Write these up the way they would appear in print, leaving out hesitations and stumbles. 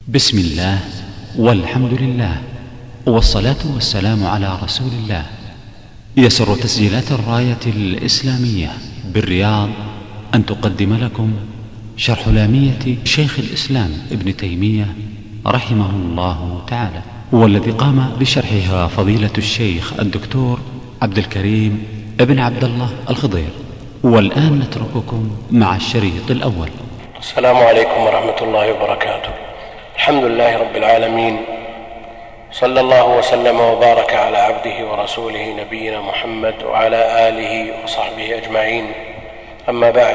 بسم الله والحمد لله والصلاة والسلام على رسول الله. يسر تسجيلات الراية الإسلامية بالرياض أن تقدم لكم شرح لامية شيخ الإسلام ابن تيمية رحمه الله تعالى، والذي قام بشرحها فضيلة الشيخ الدكتور عبد الكريم ابن عبد الله الخضير. والآن نترككم مع الشريط الأول. السلام عليكم ورحمة الله وبركاته. الحمد لله رب العالمين، صلى الله وسلم وبارك على عبده ورسوله نبينا محمد وعلى آله وصحبه أجمعين. أما بعد،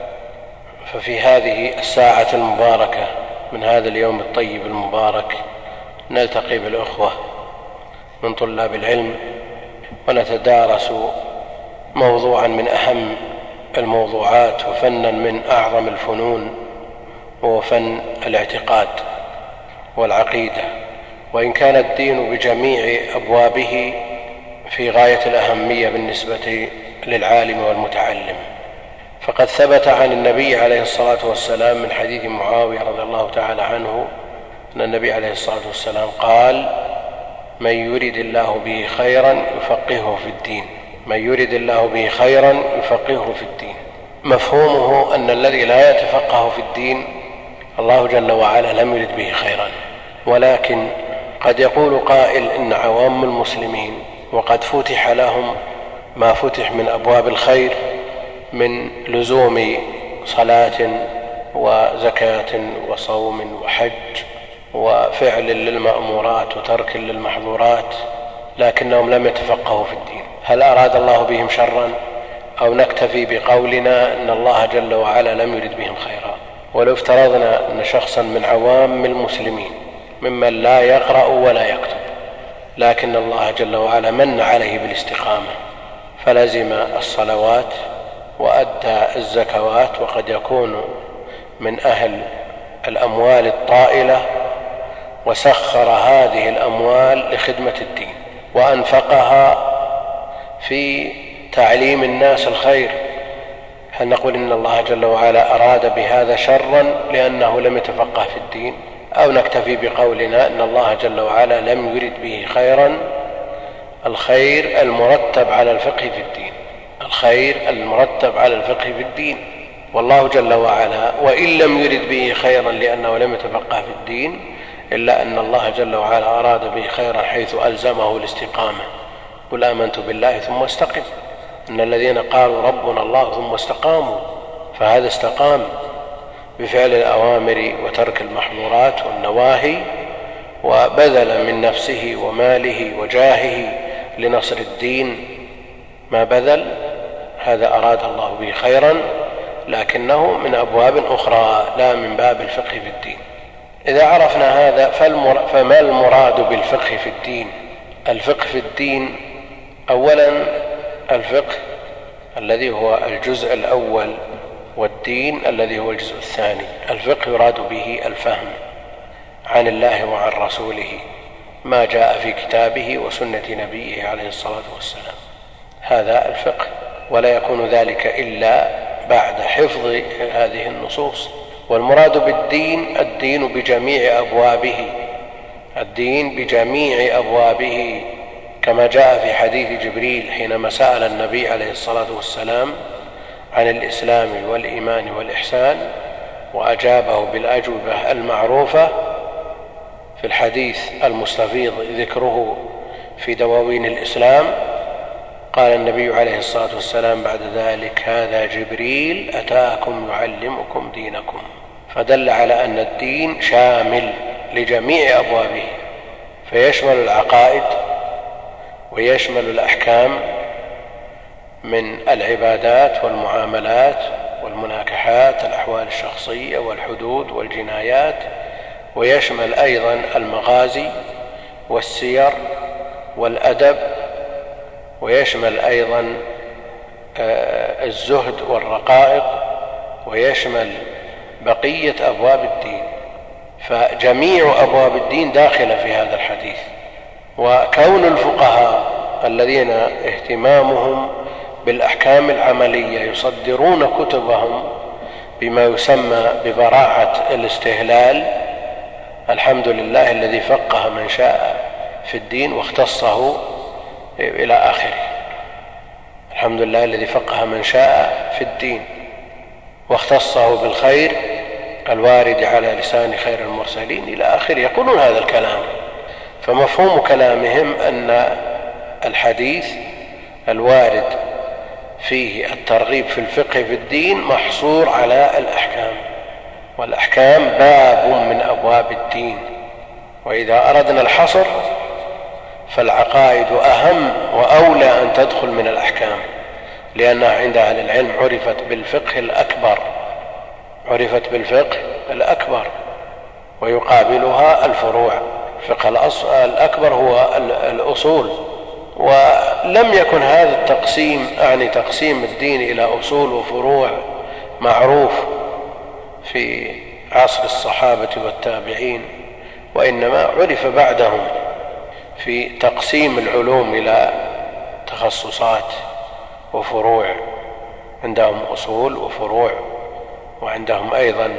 ففي هذه الساعة المباركة من هذا اليوم الطيب المبارك نلتقي بالأخوة من طلاب العلم ونتدارس موضوعا من أهم الموضوعات وفنا من أعظم الفنون، وهو فن الاعتقاد والعقيدة. وإن كان الدين بجميع أبوابه في غاية الأهمية بالنسبة للعالم والمتعلم، فقد ثبت عن النبي عليه الصلاة والسلام من حديث معاوية رضي الله تعالى عنه أن النبي عليه الصلاة والسلام قال: من يرد الله به خيرا يفقهه في الدين. من يرد الله به خيرا يفقهه في الدين. مفهومه أن الذي لا يتفقه في الدين الله جل وعلا لم يرد به خيرا. ولكن قد يقول قائل إن عوام المسلمين وقد فتح لهم ما فتح من أبواب الخير من لزوم صلاة وزكاة وصوم وحج وفعل للمأمورات وترك للمحظورات، لكنهم لم يتفقهوا في الدين. هل أراد الله بهم شرا، أو نكتفي بقولنا أن الله جل وعلا لم يرد بهم خيرا؟ ولو افترضنا أن شخصا من عوام المسلمين ممن لا يقرأ ولا يكتب، لكن الله جل وعلا من عليه بالاستقامة فلزم الصلوات وأدى الزكوات، وقد يكون من أهل الأموال الطائلة، وسخر هذه الأموال لخدمة الدين وأنفقها في تعليم الناس الخير، هل نقول إن الله جل وعلا أراد بهذا شرا لأنه لم يتفقه في الدين؟ أو نكتفي بقولنا أن الله جل وعلا لم يرد به خيرا، الخير المرتب على الفقه في الدين، الخير المرتب على الفقه في الدين. والله جل وعلا وإن لم يرد به خيرا لأنه لم يتفقه في الدين، إلا أن الله جل وعلا أراد به خيرا حيث ألزمه الاستقامة. قل آمنت بالله ثم استقم. إن الذين قالوا ربنا الله ثم استقاموا، فهذا استقام بفعل الأوامر وترك المحظورات والنواهي، وبذل من نفسه وماله وجاهه لنصر الدين ما بذل. هذا أراد الله به خيرا، لكنه من أبواب أخرى لا من باب الفقه في الدين. إذا عرفنا هذا فما المراد بالفقه في الدين؟ الفقه في الدين أولا الفقه الذي هو الجزء الأول، والدين الذي هو الجزء الثاني. الفقه يراد به الفهم عن الله وعن رسوله، ما جاء في كتابه وسنة نبيه عليه الصلاة والسلام، هذا الفقه. ولا يكون ذلك إلا بعد حفظ هذه النصوص. والمراد بالدين الدين بجميع أبوابه، الدين بجميع أبوابه، كما جاء في حديث جبريل حينما سأل النبي عليه الصلاة والسلام عن الإسلام والإيمان والإحسان، وأجابه بالأجوبة المعروفة في الحديث المستفيض ذكره في دواوين الإسلام. قال النبي عليه الصلاة والسلام بعد ذلك: هذا جبريل أتاكم يعلمكم دينكم. فدل على أن الدين شامل لجميع أبوابه، فيشمل العقائد ويشمل الأحكام من العبادات والمعاملات والمناكحات، الأحوال الشخصية والحدود والجنايات، ويشمل أيضا المغازي والسير والأدب، ويشمل أيضا الزهد والرقائق، ويشمل بقية أبواب الدين. فجميع أبواب الدين داخلة في هذا الحديث. وكون الفقهاء الذين اهتمامهم بالأحكام العملية يصدرون كتبهم بما يسمى ببراعة الاستهلال، الحمد لله الذي فقه من شاء في الدين واختصه إلى آخره. الحمد لله الذي فقه من شاء في الدين واختصه بالخير الوارد على لسان خير المرسلين إلى آخره. يقولون هذا الكلام، فمفهوم كلامهم أن الحديث الوارد فيه الترغيب في الفقه في الدين محصور على الأحكام، والأحكام باب من أبواب الدين، وإذا أردنا الحصر فالعقائد أهم وأولى أن تدخل من الأحكام، لأنها عند أهل العلم عرفت بالفقه الأكبر ويقابلها الفروع. الفقه الأكبر هو الأصول، ولم يكن هذا التقسيم أعني تقسيم الدين إلى أصول وفروع معروف في عصر الصحابة والتابعين، وإنما عرف بعدهم في تقسيم العلوم إلى تخصصات وفروع. عندهم أصول وفروع، وعندهم أيضا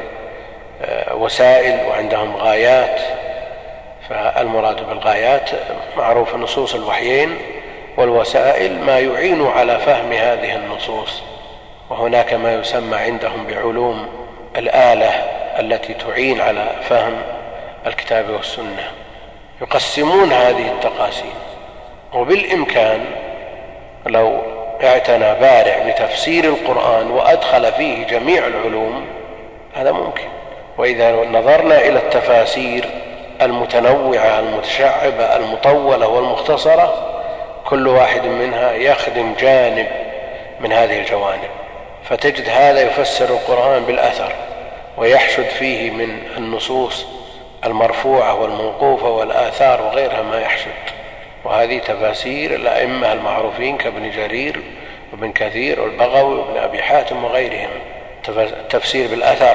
وسائل، وعندهم غايات. فالمراد بالغايات معروف نصوص الوحيين، والوسائل ما يعين على فهم هذه النصوص. وهناك ما يسمى عندهم بعلوم الآلة التي تعين على فهم الكتاب والسنة. يقسمون هذه التقاسيم، وبالإمكان لو اعتنى بارع بتفسير القرآن وأدخل فيه جميع العلوم هذا ممكن. وإذا نظرنا إلى التفاسير المتنوعة المتشعبة المطولة والمختصرة، كل واحد منها يخدم جانب من هذه الجوانب، فتجد هذا يفسر القرآن بالأثر ويحشد فيه من النصوص المرفوعة والموقوفة والآثار وغيرها ما يحشد. وهذه تفاسير الأئمة المعروفين كابن جرير وابن كثير والبغوي وابن أبي حاتم وغيرهم، التفسير بالأثر.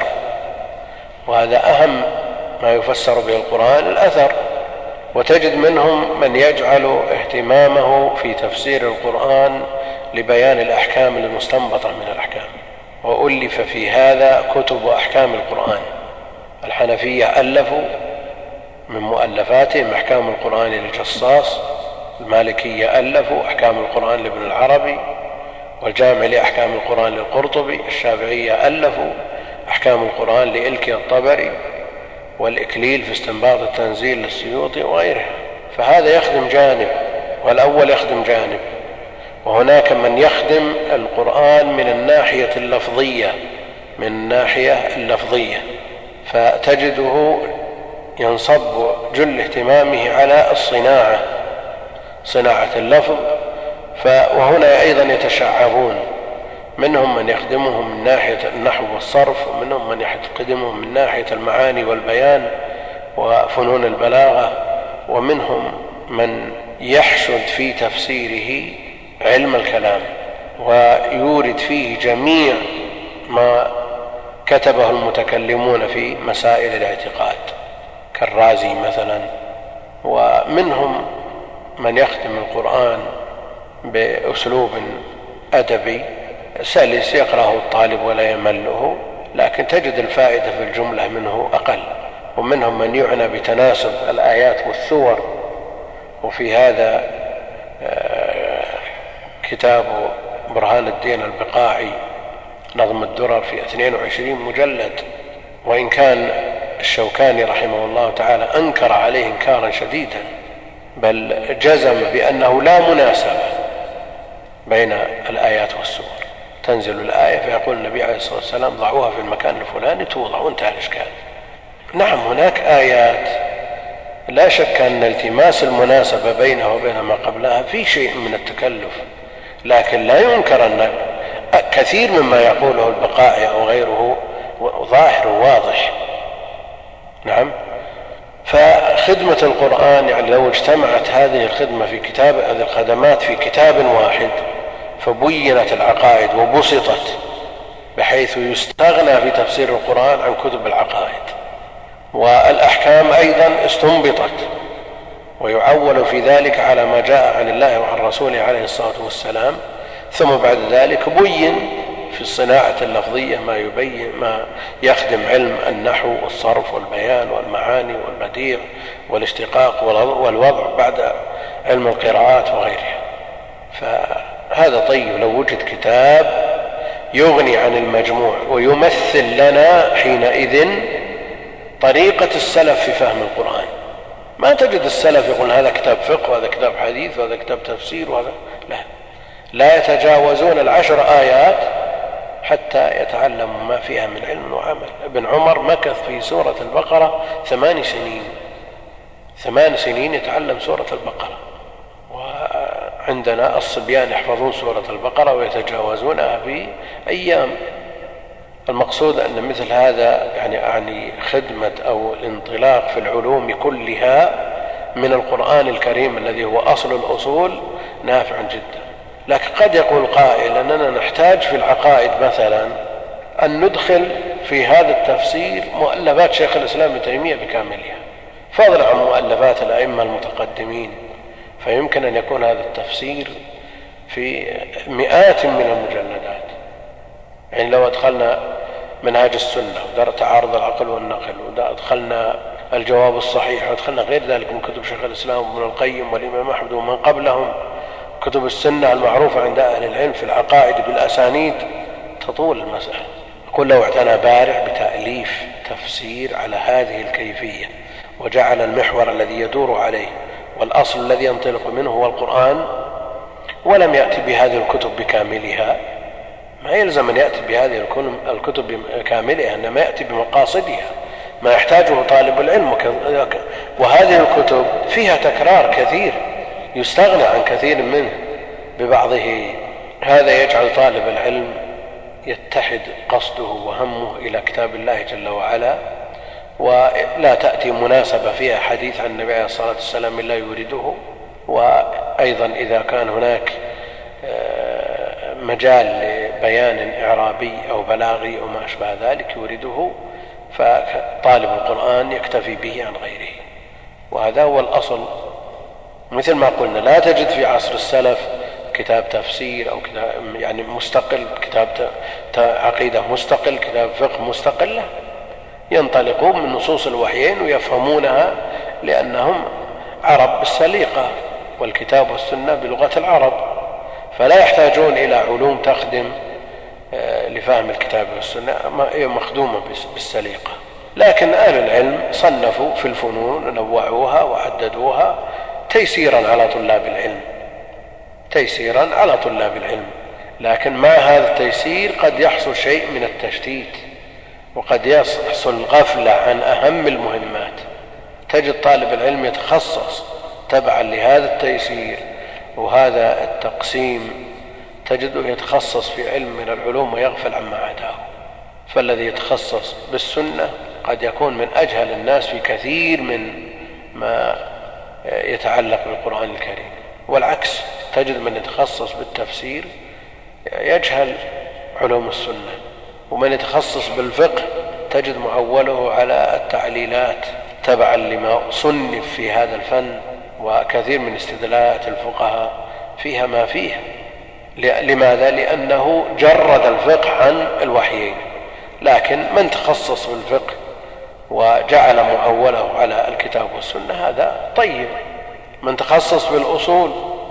وهذا أهم ما يفسر به القرآن الأثر. وتجد منهم من يجعل اهتمامه في تفسير القرآن لبيان الأحكام المستنبطة من الأحكام، وألف في هذا كتب أحكام القرآن. الحنفية ألفوا من مؤلفاتهم أحكام القرآن للجصاص، المالكية ألفوا أحكام القرآن لابن العربي، والجامع لأحكام القرآن للقرطبي، الشافعية ألفوا أحكام القرآن لإلكي الطبري، والإكليل في استنباط التنزيل للسيوطي وغيرها. فهذا يخدم جانب، والأول يخدم جانب. وهناك من يخدم القرآن من الناحية اللفظية، فتجده ينصب جل اهتمامه على صناعة اللفظ. وهنا أيضا يتشعبون، منهم من يخدمهم من ناحية النحو والصرف، ومنهم من يخدمهم من ناحية المعاني والبيان وفنون البلاغة، ومنهم من يحشد في تفسيره علم الكلام ويورد فيه جميع ما كتبه المتكلمون في مسائل الاعتقاد كالرازي مثلا. ومنهم من يخدم القرآن بأسلوب أدبي سلس يقرأه الطالب ولا يمله، لكن تجد الفائدة في الجملة منه أقل. ومنهم من يعنى بتناسب الآيات والسور، وفي هذا كتاب برهان الدين البقاعي نظم الدرر في 22 مجلد، وإن كان الشوكاني رحمه الله تعالى أنكر عليه إنكارا شديدا، بل جزم بأنه لا مناسبة بين الآيات والسور. تنزل الآية فيقول النبي عليه الصلاة والسلام ضعوها في المكان الفلاني توضع، وانتهى الإشكال. نعم هناك آيات لا شك أن التماس المناسبة بينها وبين ما قبلها في شيء من التكلف، لكن لا ينكر أن كثير مما يقوله البقاعي أو غيره ظاهر وواضح. نعم. فخدمة القرآن يعني لو اجتمعت هذه الخدمة في كتاب، هذه الخدمات في كتاب واحد، فبينت العقائد وبسطت بحيث يستغنى في تفسير القرآن عن كتب العقائد، والأحكام أيضا استنبطت ويعول في ذلك على ما جاء عن الله وعن رسوله عليه الصلاة والسلام، ثم بعد ذلك بين في الصناعة اللفظية ما يبين ما يخدم علم النحو والصرف والبيان والمعاني والبديع والاشتقاق والوضع بعد علم القراءات وغيرها. فهذا طيب لو وجد كتاب يغني عن المجموع ويمثل لنا حينئذ طريقة السلف في فهم القرآن. ما تجد السلف يقول هذا كتاب فقه وهذا كتاب حديث وهذا كتاب تفسير وهذا لا يتجاوزون 10 آيات حتى يتعلموا ما فيها من علم وعمل. ابن عمر مكث في سورة البقرة 8 سنين 8 سنين يتعلم سورة البقرة. وعندنا الصبيان يحفظون سورة البقرة ويتجاوزونها في أيام. المقصود أن مثل هذا يعني خدمة أو الانطلاق في العلوم كلها من القرآن الكريم الذي هو أصل الأصول نافع جدا. لكن قد يقول قائل أننا نحتاج في العقائد مثلا أن ندخل في هذا التفسير مؤلفات شيخ الإسلام ابن تيمية بكاملها فضلا عن مؤلفات الأئمة المتقدمين، فيمكن أن يكون هذا التفسير في مئات من المجلدات. يعني لو أدخلنا منهاج السنة تعارض العقل والنقل وأدخلنا الجواب الصحيح وأدخلنا غير ذلك من كتب شيخ الإسلام وابن القيم والإمام أحمد ومن قبلهم، كتب السنة المعروفة عند أهل العلم في العقائد بالأسانيد، تطول المسألة. يقول لو اعتنى بارع بتأليف تفسير على هذه الكيفية وجعل المحور الذي يدور عليه والأصل الذي ينطلق منه هو القرآن ولم يأتي بهذه الكتب بكاملها، ما يلزم أن يأتي بهذه الكتب بكاملها، إنما يأتي بمقاصدها ما يحتاجه طالب العلم. وهذه الكتب فيها تكرار كثير يستغنى عن كثير منه ببعضه. هذا يجعل طالب العلم يتحد قصده وهمه إلى كتاب الله جل وعلا، ولا تأتي مناسبة فيها حديث عن النبي عليه الصلاة والسلام إلا يورده. وأيضا إذا كان هناك مجال لبيان إعرابي أو بلاغي أو ما أشبه ذلك يورده، فطالب القرآن يكتفي به عن غيره. وهذا هو الأصل. مثل ما قلنا لا تجد في عصر السلف كتاب تفسير أو كتاب يعني مستقل، كتاب عقيدة مستقل، كتاب فقه مستقل، ينطلقون من نصوص الوحيين ويفهمونها لأنهم عرب بالسليقة والكتاب والسنة بلغة العرب، فلا يحتاجون إلى علوم تخدم لفهم الكتاب والسنة، هي مخدومة بالسليقة. لكن أهل العلم صنفوا في الفنون ونوعوها وعددوها تيسيرا على طلاب العلم، تيسيرا على طلاب العلم. لكن مع هذا التيسير قد يحصل شيء من التشتيت وقد يحصل غفلة عن أهم المهمات. تجد طالب العلم يتخصص تبعا لهذا التيسير وهذا التقسيم، تجده يتخصص في علم من العلوم ويغفل عما عداه. فالذي يتخصص بالسنة قد يكون من أجهل الناس في كثير من ما يتعلق بالقرآن الكريم، والعكس تجد من يتخصص بالتفسير يجهل علوم السنة، ومن يتخصص بالفقه تجد معوله على التعليلات تبعا لما صنف في هذا الفن، وكثير من استدلالات الفقهاء فيها ما فيها. لماذا؟ لأنه جرد الفقه عن الوحيين. لكن من تخصص بالفقه وجعل معوله على الكتاب والسنة هذا طيب. من تخصص بالأصول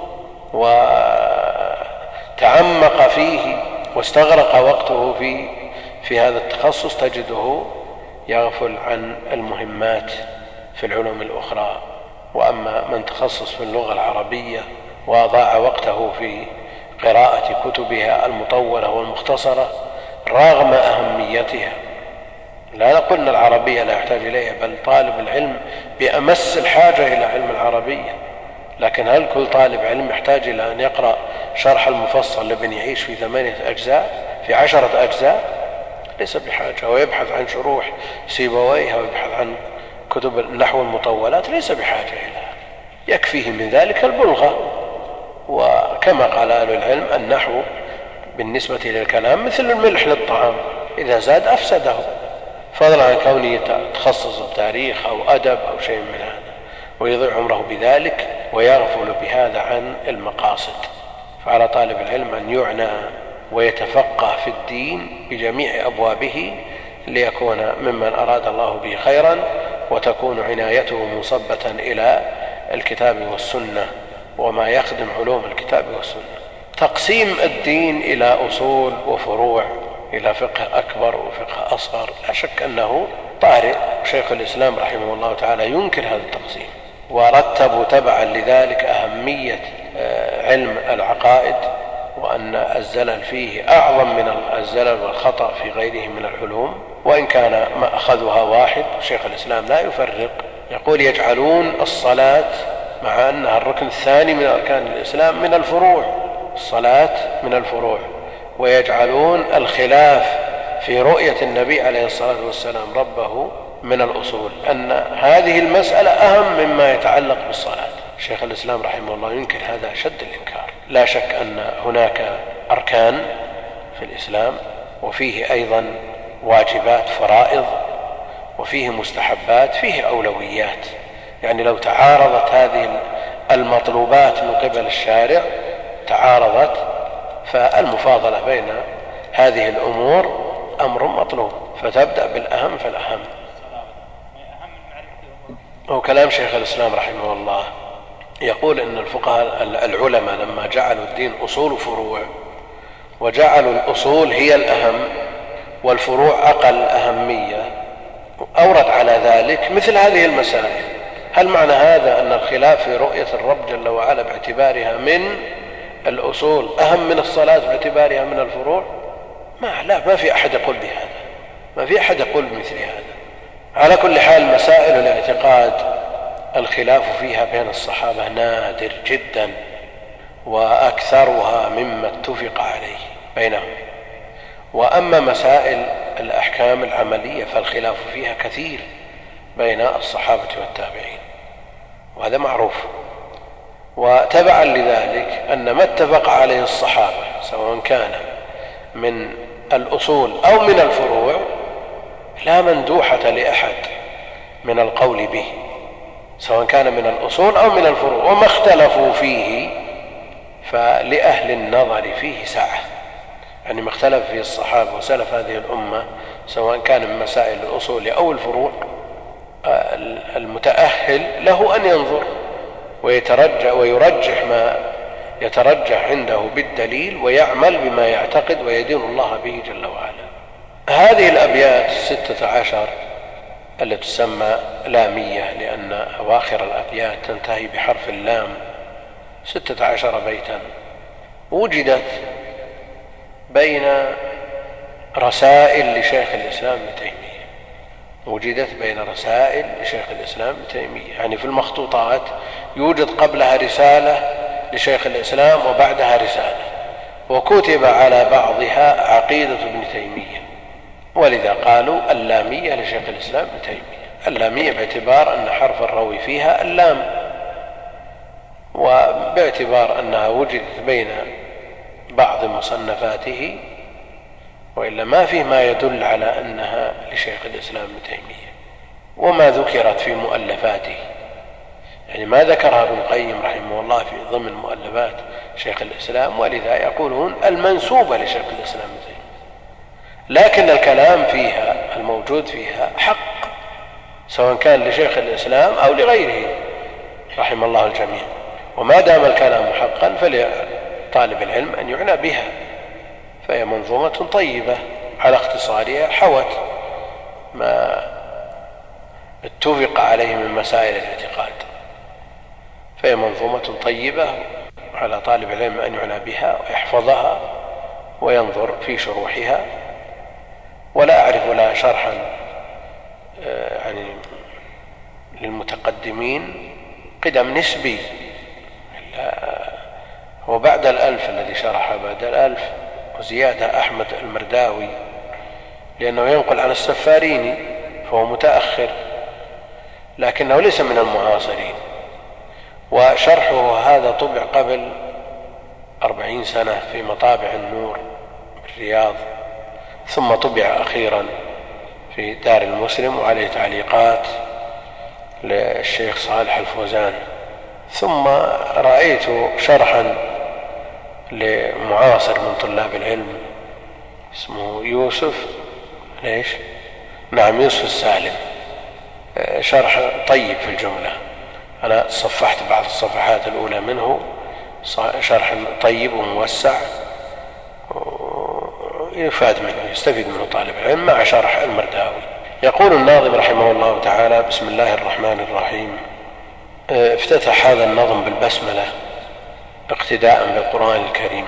وتعمق فيه واستغرق وقته في هذا التخصص تجده يغفل عن المهمات في العلوم الأخرى. وأما من تخصص في اللغة العربية وضاع وقته في قراءة كتبها المطولة والمختصرة رغم أهميتها، لا نقول أن العربية لا يحتاج إليها، بل طالب العلم بأمس الحاجة إلى علم العربية. لكن هل كل طالب علم يحتاج إلى أن يقرأ شرح المفصل لابن يعيش في 8 أجزاء في 10 أجزاء؟ ليس بحاجة. ويبحث عن شروح سيبويه ويبحث عن كتب النحو المطولات ليس بحاجة إليها، يكفيه من ذلك البلغة. وكما قال أهل العلم النحو بالنسبة للكلام مثل الملح للطعام، إذا زاد أفسده، فضلا عن كونه يتخصص التاريخ أو أدب أو شيء من هذا ويضيع عمره بذلك ويغفل بهذا عن المقاصد. فعلى طالب العلم أن يعنى ويتفقه في الدين بجميع أبوابه ليكون ممن أراد الله به خيرا، وتكون عنايته مصبة إلى الكتاب والسنة وما يخدم علوم الكتاب والسنة. تقسيم الدين إلى أصول وفروع، إلى فقه أكبر وفقه أصغر، لا شك أنه طارئ. شيخ الإسلام رحمه الله تعالى ينكر هذا التقسيم، ورتبوا تبعا لذلك أهمية علم العقائد، وأن الزلل فيه أعظم من الزلل والخطأ في غيره من العلوم، وإن كان مأخذها واحد. شيخ الإسلام لا يفرق، يقول يجعلون الصلاة مع أنها الركن الثاني من أركان الإسلام من الفروع، الصلاة من الفروع، ويجعلون الخلاف في رؤية النبي عليه الصلاة والسلام ربه من الأصول، أن هذه المسألة أهم مما يتعلق بالصلاة. شيخ الإسلام رحمه الله ينكر هذا أشد الإنكار. لا شك أن هناك أركان في الإسلام، وفيه أيضا واجبات فرائض، وفيه مستحبات، فيه أولويات. يعني لو تعارضت هذه المطلوبات من قبل الشارع تعارضت، فالمفاضلة بين هذه الأمور أمر مطلوب، فتبدأ بالأهم فالأهم. وكلام شيخ الإسلام رحمه الله يقول إن الفقهاء العلماء لما جعلوا الدين أصول وفروع، وجعلوا الأصول هي الأهم والفروع أقل أهمية، أورد على ذلك مثل هذه المسائل. هل معنى هذا أن الخلاف في رؤية الرب جل وعلا باعتبارها من الأصول أهم من الصلاة باعتبارها من الفروع؟ ما في أحد يقول بهذا، ما في أحد يقول بمثل هذا. على كل حال مسائل الاعتقاد الخلاف فيها بين الصحابة نادر جدا، وأكثرها مما اتفق عليه بينهم. وأما مسائل الأحكام العملية فالخلاف فيها كثير بين الصحابة والتابعين، وهذا معروف. وتبعا لذلك أن ما اتفق عليه الصحابة سواء كان من الأصول أو من الفروع لا مندوحة لأحد من القول به، سواء كان من الأصول أو من الفروع. وما اختلفوا فيه فلأهل النظر فيه سعة، يعني ما اختلف فيه الصحابة وسلف هذه الأمة سواء كان من مسائل الأصول أو الفروع، المتأهل له أن ينظر ويرجح ما يترجح عنده بالدليل، ويعمل بما يعتقد ويدين الله به جل وعلا. هذه الأبيات 16 التي تسمى لامية لأن أواخر الأبيات تنتهي بحرف اللام، 16 بيتا، وجدت بين رسائل لشيخ الإسلام ابن تيمية، وجدت بين رسائل لشيخ الإسلام ابن تيمية، يعني في المخطوطات يوجد قبلها رسالة لشيخ الإسلام وبعدها رسالة، وكتب على بعضها عقيدة ابن تيمية، ولذا قالوا اللامية لشيخ الإسلام ابن تيمية. اللامية باعتبار أن حرف الروي فيها اللام، وباعتبار أنها وجدت بين بعض مصنفاته، وإلا ما فيه ما يدل على أنها لشيخ الإسلام ابن تيمية. وما ذكرت في مؤلفاته، يعني ما ذكرها ابن القيم رحمه الله في ضمن مؤلفات شيخ الإسلام، ولذا يقولون المنسوبة لشيخ الإسلام ابن تيمية، لكن الكلام فيها الموجود فيها حق، سواء كان لشيخ الإسلام أو لغيره رحم الله الجميع. وما دام الكلام حقا فلطالب العلم أن يعنى بها، فهي منظومة طيبة على اختصارها، حوت ما اتفق عليه من مسائل الاعتقاد، فهي منظومة طيبة على طالب العلم أن يعنى بها ويحفظها وينظر في شروحها. ولا أعرف لها شرحا يعني للمتقدمين قدم نسبي، هو بعد 1000 الذي شرح بعد 1000 وزيادة أحمد المرداوي، لأنه ينقل عن السفاريني فهو متأخر، لكنه ليس من المعاصرين. وشرحه هذا طبع قبل 40 سنة في مطابع النور بالرياض، ثم طبع أخيرا في دار المسلم، وعليه تعليقات للشيخ صالح الفوزان. ثم رأيت شرحا لمعاصر من طلاب العلم اسمه يوسف يوسف السالم، شرح طيب في الجملة. أنا صفحت بعض الصفحات الأولى منه، شرح طيب وموسع يفاد منه، يستفيد منه طالب العلم مع شرح المرداوي. يقول الناظم رحمه الله تعالى: بسم الله الرحمن الرحيم. افتتح هذا النظم بالبسملة اقتداء بالقرآن الكريم،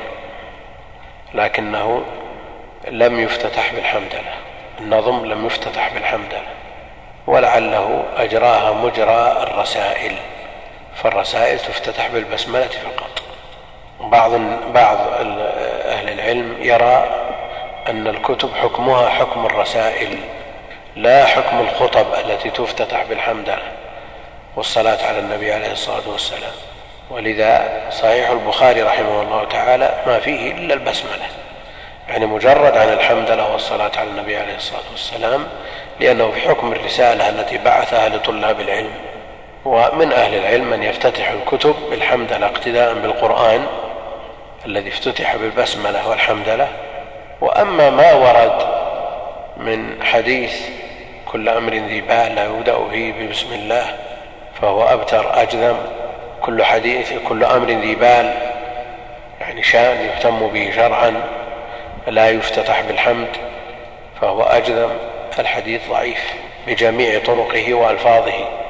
لكنه لم يفتتح بالحمدلة. النظم لم يفتتح بالحمدلة، ولعله أجراها مجرى الرسائل، فالرسائل تفتتح بالبسملة فقط. بعض أهل العلم يرى أن الكتب حكمها حكم الرسائل لا حكم الخطب التي تفتتح بالحمدلة والصلاة على النبي عليه الصلاة والسلام. ولذا صحيح البخاري رحمه الله تعالى ما فيه إلا البسملة، يعني مجرد عن الحمدلة والصلاة على النبي عليه الصلاة والسلام، لأنه في حكم الرسالة التي بعثها لطلاب العلم. ومن أهل العلم من يفتتح الكتب بالحمدلة اقتداء بالقرآن الذي افتتح بالبسملة والحمدلة. وأما ما ورد من حديث كل أمر ذي بال لا يبدأ به بسم الله فهو أبتر أجذم، كل أمر ذي بال يعني شأن يهتم به شرعا لا يفتتح بالحمد فهو أجذم، الحديث ضعيف بجميع طرقه وألفاظه.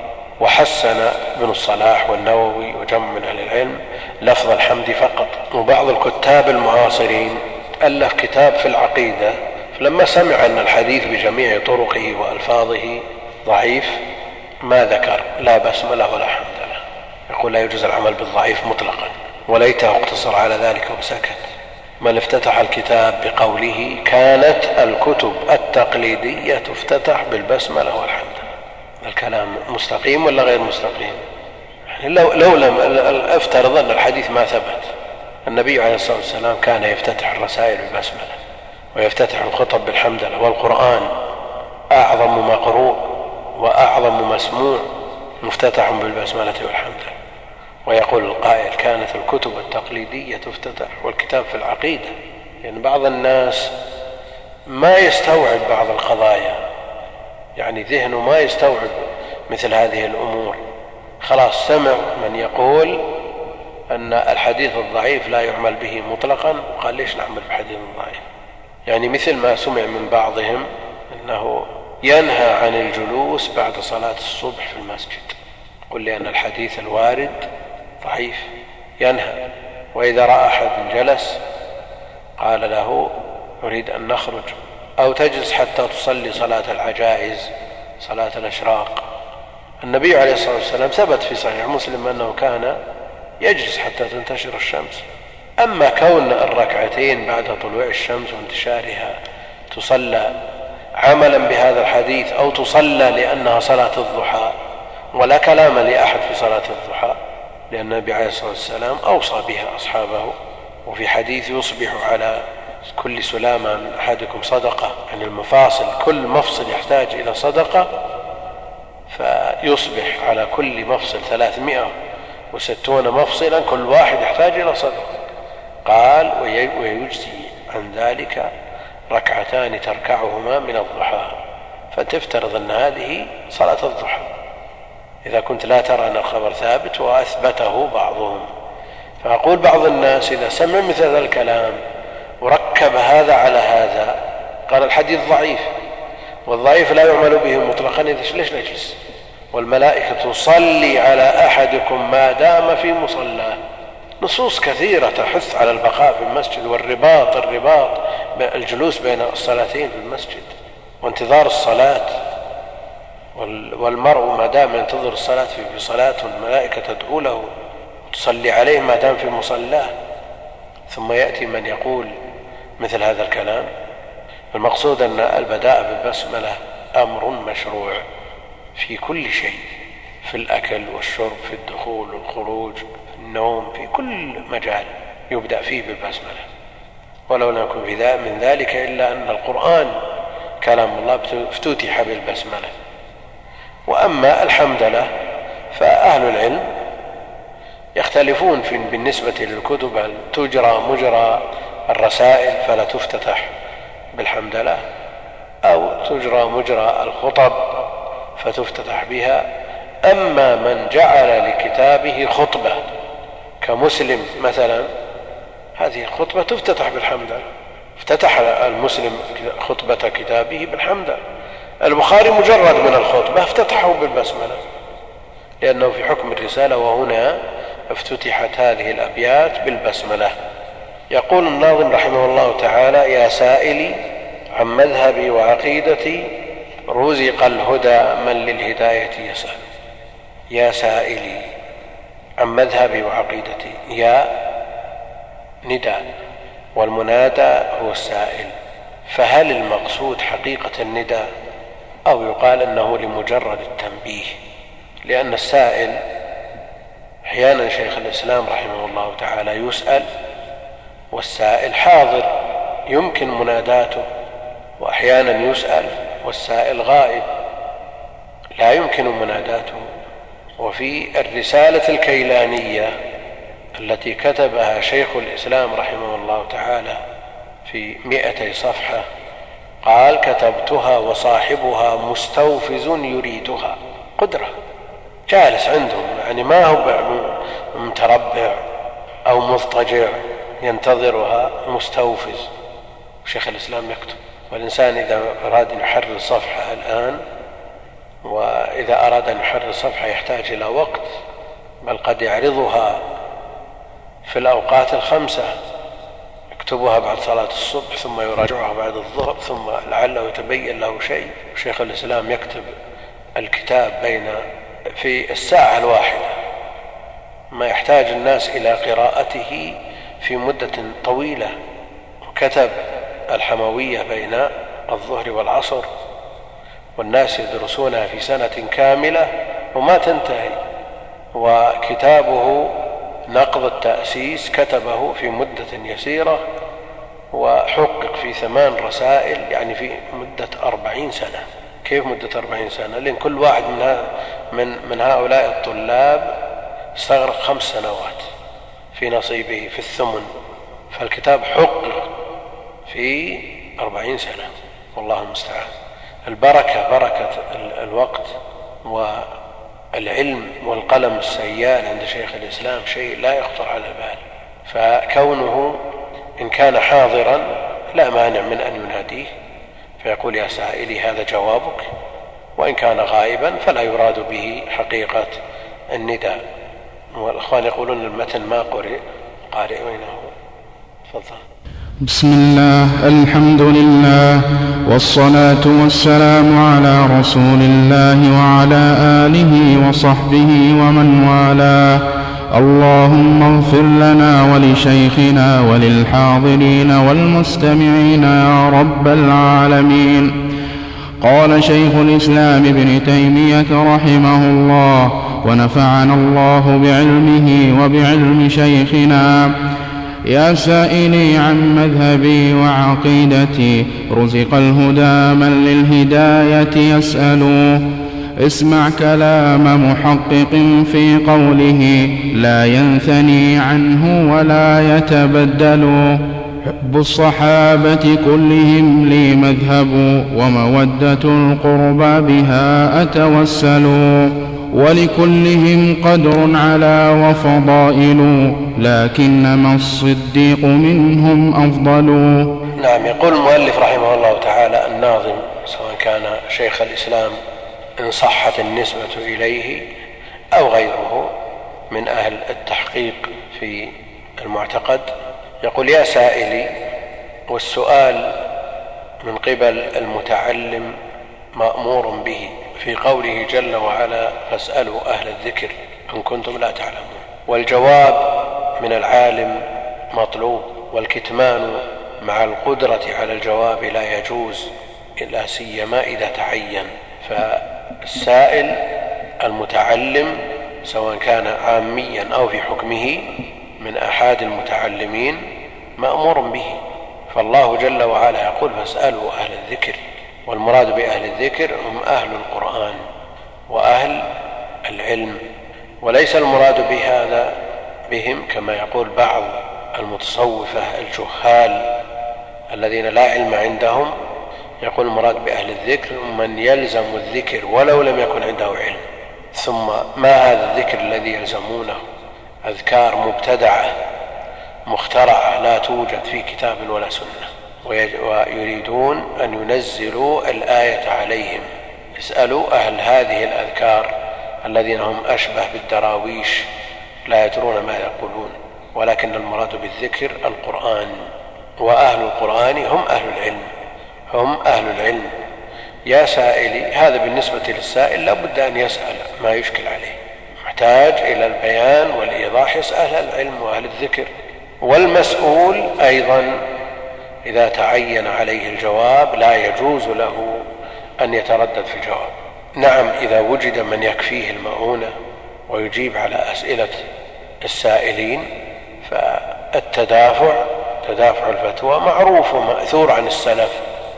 وحسن ابن الصلاح والنووي وجمع من أهل العلم لفظ الحمد فقط. وبعض الكتاب المعاصرين ألف كتاب في العقيدة، فلما سمع أن الحديث بجميع طرقه وألفاظه ضعيف ما ذكر لا بسملة ولا حمدلة، يقول لا يجوز العمل بالضعيف مطلقا، وليته اقتصر على ذلك وسكت. من افتتح الكتاب بقوله كانت الكتب التقليدية تفتتح بالبسملة والحمدلة. الكلام مستقيم ولا غير مستقيم؟ يعني لو لم افترض أن الحديث ما ثبت، النبي عليه الصلاة والسلام كان يفتتح الرسائل بالبسملة ويفتتح الخطب بالحمدلة، والقرآن أعظم مقروء وأعظم مسموع مفتتح بالبسملة والحمدلة. ويقول القائل كانت الكتب التقليدية تفتتح والكتاب في العقيدة، يعني بعض الناس ما يستوعب بعض القضايا، يعني ذهنه ما يستوعب مثل هذه الأمور. خلاص سمع من يقول أن الحديث الضعيف لا يعمل به مطلقا، وقال ليش نعمل بالحديث الضعيف؟ يعني مثل ما سمع من بعضهم أنه ينهى عن الجلوس بعد صلاة الصبح في المسجد، قل لي أن الحديث الوارد ضعيف ينهى. وإذا رأى أحد جلس قال له نريد أن نخرج، أو تجلس حتى تصلي صلاة العجائز صلاة الأشراق. النبي عليه الصلاة والسلام ثبت في صحيح مسلم أنه كان يجلس حتى تنتشر الشمس. أما كون الركعتين بعد طلوع الشمس وانتشارها تصلى عملا بهذا الحديث أو تصلى لأنها صلاة الضحى، ولا كلام لأحد في صلاة الضحى، لأن النبي عليه الصلاة والسلام أوصى بها أصحابه. وفي حديث يصبح على كل سلامة من أحدكم صدقة، يعني المفاصل كل مفصل يحتاج إلى صدقة، فيصبح على كل مفصل 360 مفصلا كل واحد يحتاج إلى صدقة. قال ويجزي عن ذلك ركعتان تركعهما من الضحى، فتفترض أن هذه صلاة الضحى إذا كنت لا ترى أن الخبر ثابت وأثبته بعضهم. فأقول بعض الناس إذا سمع مثل هذا الكلام وركب هذا على هذا قال الحديث ضعيف، والضعيف لا يعمل به مطلقا، ليش نجلس؟ والملائكة تصلي على أحدكم ما دام في مصلاه. نصوص كثيرة تحث على البقاء في المسجد والرباط الجلوس بين الصلاتين في المسجد وانتظار الصلاة، والمرء ما دام ينتظر الصلاة في صلاة الملائكة تدعو له تصلي عليه ما دام في مصلاه. ثم يأتي من يقول مثل هذا الكلام. المقصود أن البداء بالبسملة أمر مشروع في كل شيء، في الأكل والشرب، في الدخول والخروج، في النوم، في كل مجال يبدأ فيه بالبسملة. ولو لم يكن من ذلك إلا أن القرآن كلام الله افتتح بالبسملة. وأما الحمدلة فأهل العلم يختلفون بالنسبة للكتب، هل تجرى مجرى الرسائل فلا تفتتح بالحمدلله، أو تجرى مجرى الخطب فتفتتح بها. أما من جعل لكتابه خطبة كمسلم مثلا، هذه الخطبة تفتتح بالحمدلله، افتتح المسلم خطبة كتابه بالحمدلله. البخاري مجرد من الخطبة افتتحه بالبسملة لأنه في حكم الرسالة، وهنا افتتحت هذه الأبيات بالبسملة. يقول الناظم رحمه الله تعالى: يا سائلي عن مذهبي وعقيدتي رزق الهدى من للهداية يسأل. يا سائلي عن مذهبي وعقيدتي، يا نداء والمنادى هو السائل، فهل المقصود حقيقة النداء أو يقال أنه لمجرد التنبيه؟ لأن السائل أحيانا شيخ الإسلام رحمه الله تعالى يسأل والسائل حاضر يمكن مناداته، وأحيانا يسأل والسائل غائب لا يمكن مناداته. وفي الرسالة الكيلانية التي كتبها شيخ الإسلام رحمه الله تعالى في 200 صفحة قال: كتبتها وصاحبها مستوفز يريدها. قدرة، جالس عندهم، يعني ما هو متربع أو مضطجع ينتظرها، مستوفز. شيخ الإسلام يكتب، والإنسان إذا أراد أن يحرر صفحة الآن، وإذا أراد أن يحرر صفحة يحتاج إلى وقت، بل قد يعرضها في الأوقات الخمسة، يكتبها بعد صلاة الصبح ثم يراجعها بعد الظهر، ثم لعله يتبين له شيء. شيخ الإسلام يكتب الكتاب في الساعة الواحدة، ما يحتاج الناس إلى قراءته في مدة طويلة. كتب الحموية بين الظهر والعصر، والناس يدرسونها في سنة كاملة وما تنتهي. وكتابه نقض التأسيس كتبه في مدة يسيرة، وحقق في 8 رسائل، يعني في مدة 40 سنة. كيف مدة 40 سنة؟ لأن كل واحد من هؤلاء الطلاب استغرق 5 سنوات في نصيبه في الثمن، فالكتاب حقق في 40 سنة، والله المستعان. البركة، بركة الوقت والعلم والقلم السيال عند شيخ الإسلام شيء لا يخطر على البال. فكونه إن كان حاضرا لا مانع من أن يناديه فيقول: يا سائلي هذا جوابك، وإن كان غائبا فلا يراد به حقيقة النداء. والأخوان يقولون المتن ما قارئ وين هو؟ تفضل. بسم الله، الحمد لله، والصلاة والسلام على رسول الله وعلى آله وصحبه ومن والاه. اللهم اغفر لنا ولشيخنا وللحاضرين والمستمعين يا رب العالمين. قال شيخ الإسلام ابن تيمية رحمه الله ونفعنا الله بعلمه وبعلم شيخنا: يا سائلي عن مذهبي وعقيدتي رزق الهدى من للهداية يسأل. اسمع كلام محقق في قوله لا ينثني عنه ولا يتبدل. حب الصحابة كلهم لي مذهب، ومودة القربى بها أتوسل. ولكلهم قدر على وفضائل، لكنما الصديق منهم أفضل. نعم. يقول المؤلف رحمه الله تعالى الناظم، سواء كان شيخ الإسلام إن صحت النسبة إليه أو غيره من أهل التحقيق في المعتقد، يقول: يا سائلي، والسؤال من قبل المتعلم مأمور به في قوله جل وعلا: فاسألوا أهل الذكر إن كنتم لا تعلمون. والجواب من العالم مطلوب، والكتمان مع القدرة على الجواب لا يجوز، إلا سيما إذا تعين. فالسائل المتعلم سواء كان عاميا أو في حكمه من أحد المتعلمين مأمور به. فالله جل وعلا يقول: فاسألوا أهل الذكر، والمراد بأهل الذكر هم أهل القرآن وأهل العلم، وليس المراد بهذا بهم كما يقول بعض المتصوفة الجهال الذين لا علم عندهم، يقول المراد بأهل الذكر من يلزم الذكر ولو لم يكن عنده علم. ثم ما هذا الذكر الذي يلزمونه؟ أذكار مبتدعة مخترعة لا توجد في كتاب ولا سنة، ويريدون أن ينزلوا الآية عليهم. اسألوا أهل هذه الأذكار الذين هم أشبه بالدراويش لا يدرون ما يقولون، ولكن المراد بالذكر القرآن، وأهل القرآن هم أهل العلم، هم أهل العلم. يا سائلي، هذا بالنسبة للسائل لابد أن يسأل ما يشكل عليه، محتاج إلى البيان والإيضاح، يسأل أهل العلم وأهل الذكر. والمسؤول أيضا إذا تعين عليه الجواب لا يجوز له أن يتردد في الجواب. نعم، إذا وجد من يكفيه المؤونة ويجيب على أسئلة السائلين تدافع الفتوى معروف ومأثور عن السلف.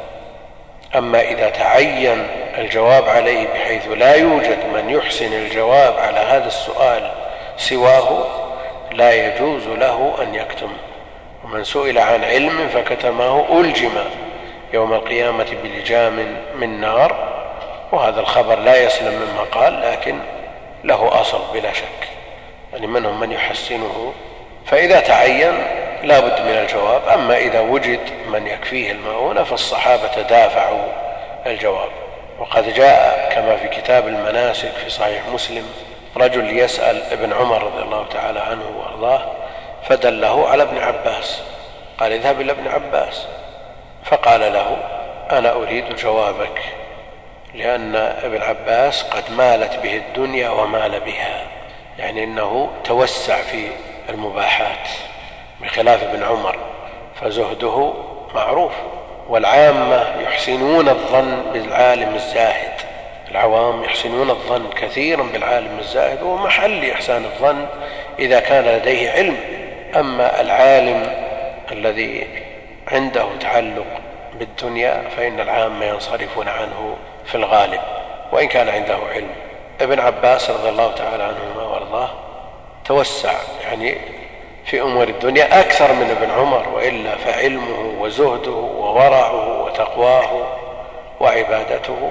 أما إذا تعين الجواب عليه بحيث لا يوجد من يحسن الجواب على هذا السؤال سواه، لا يجوز له أن يكتم. ومن سئل عن علم فكتمه ألجم يوم القيامة بلجام من نار. وهذا الخبر لا يسلم مما قال، لكن له أصل بلا شك، يعني منهم من يحسنه. فإذا تعين لا بد من الجواب. أما إذا وجد من يكفيه المؤونة فالصحابة دافعوا الجواب. وقد جاء كما في كتاب المناسك في صحيح مسلم رجل يسأل ابن عمر رضي الله تعالى عنه وارضاه، فدله على ابن عباس، قال اذهب إلى ابن عباس. فقال له أنا أريد جوابك، لأن ابن عباس قد مالت به الدنيا ومال بها، يعني إنه توسع في المباحات بخلاف ابن عمر، فزهده معروف. والعامة يحسنون الظن بالعالم الزاهد، العوام يحسنون الظن كثيرا بالعالم الزاهد، ومحل إحسان الظن إذا كان لديه علم. أما العالم الذي عنده تعلق بالدنيا فإن العامة ينصرفون عنه في الغالب وإن كان عنده علم. ابن عباس رضي الله تعالى عنهما وارضاه توسع يعني في أمور الدنيا أكثر من ابن عمر، وإلا فعلمه وزهده وورعه وتقواه وعبادته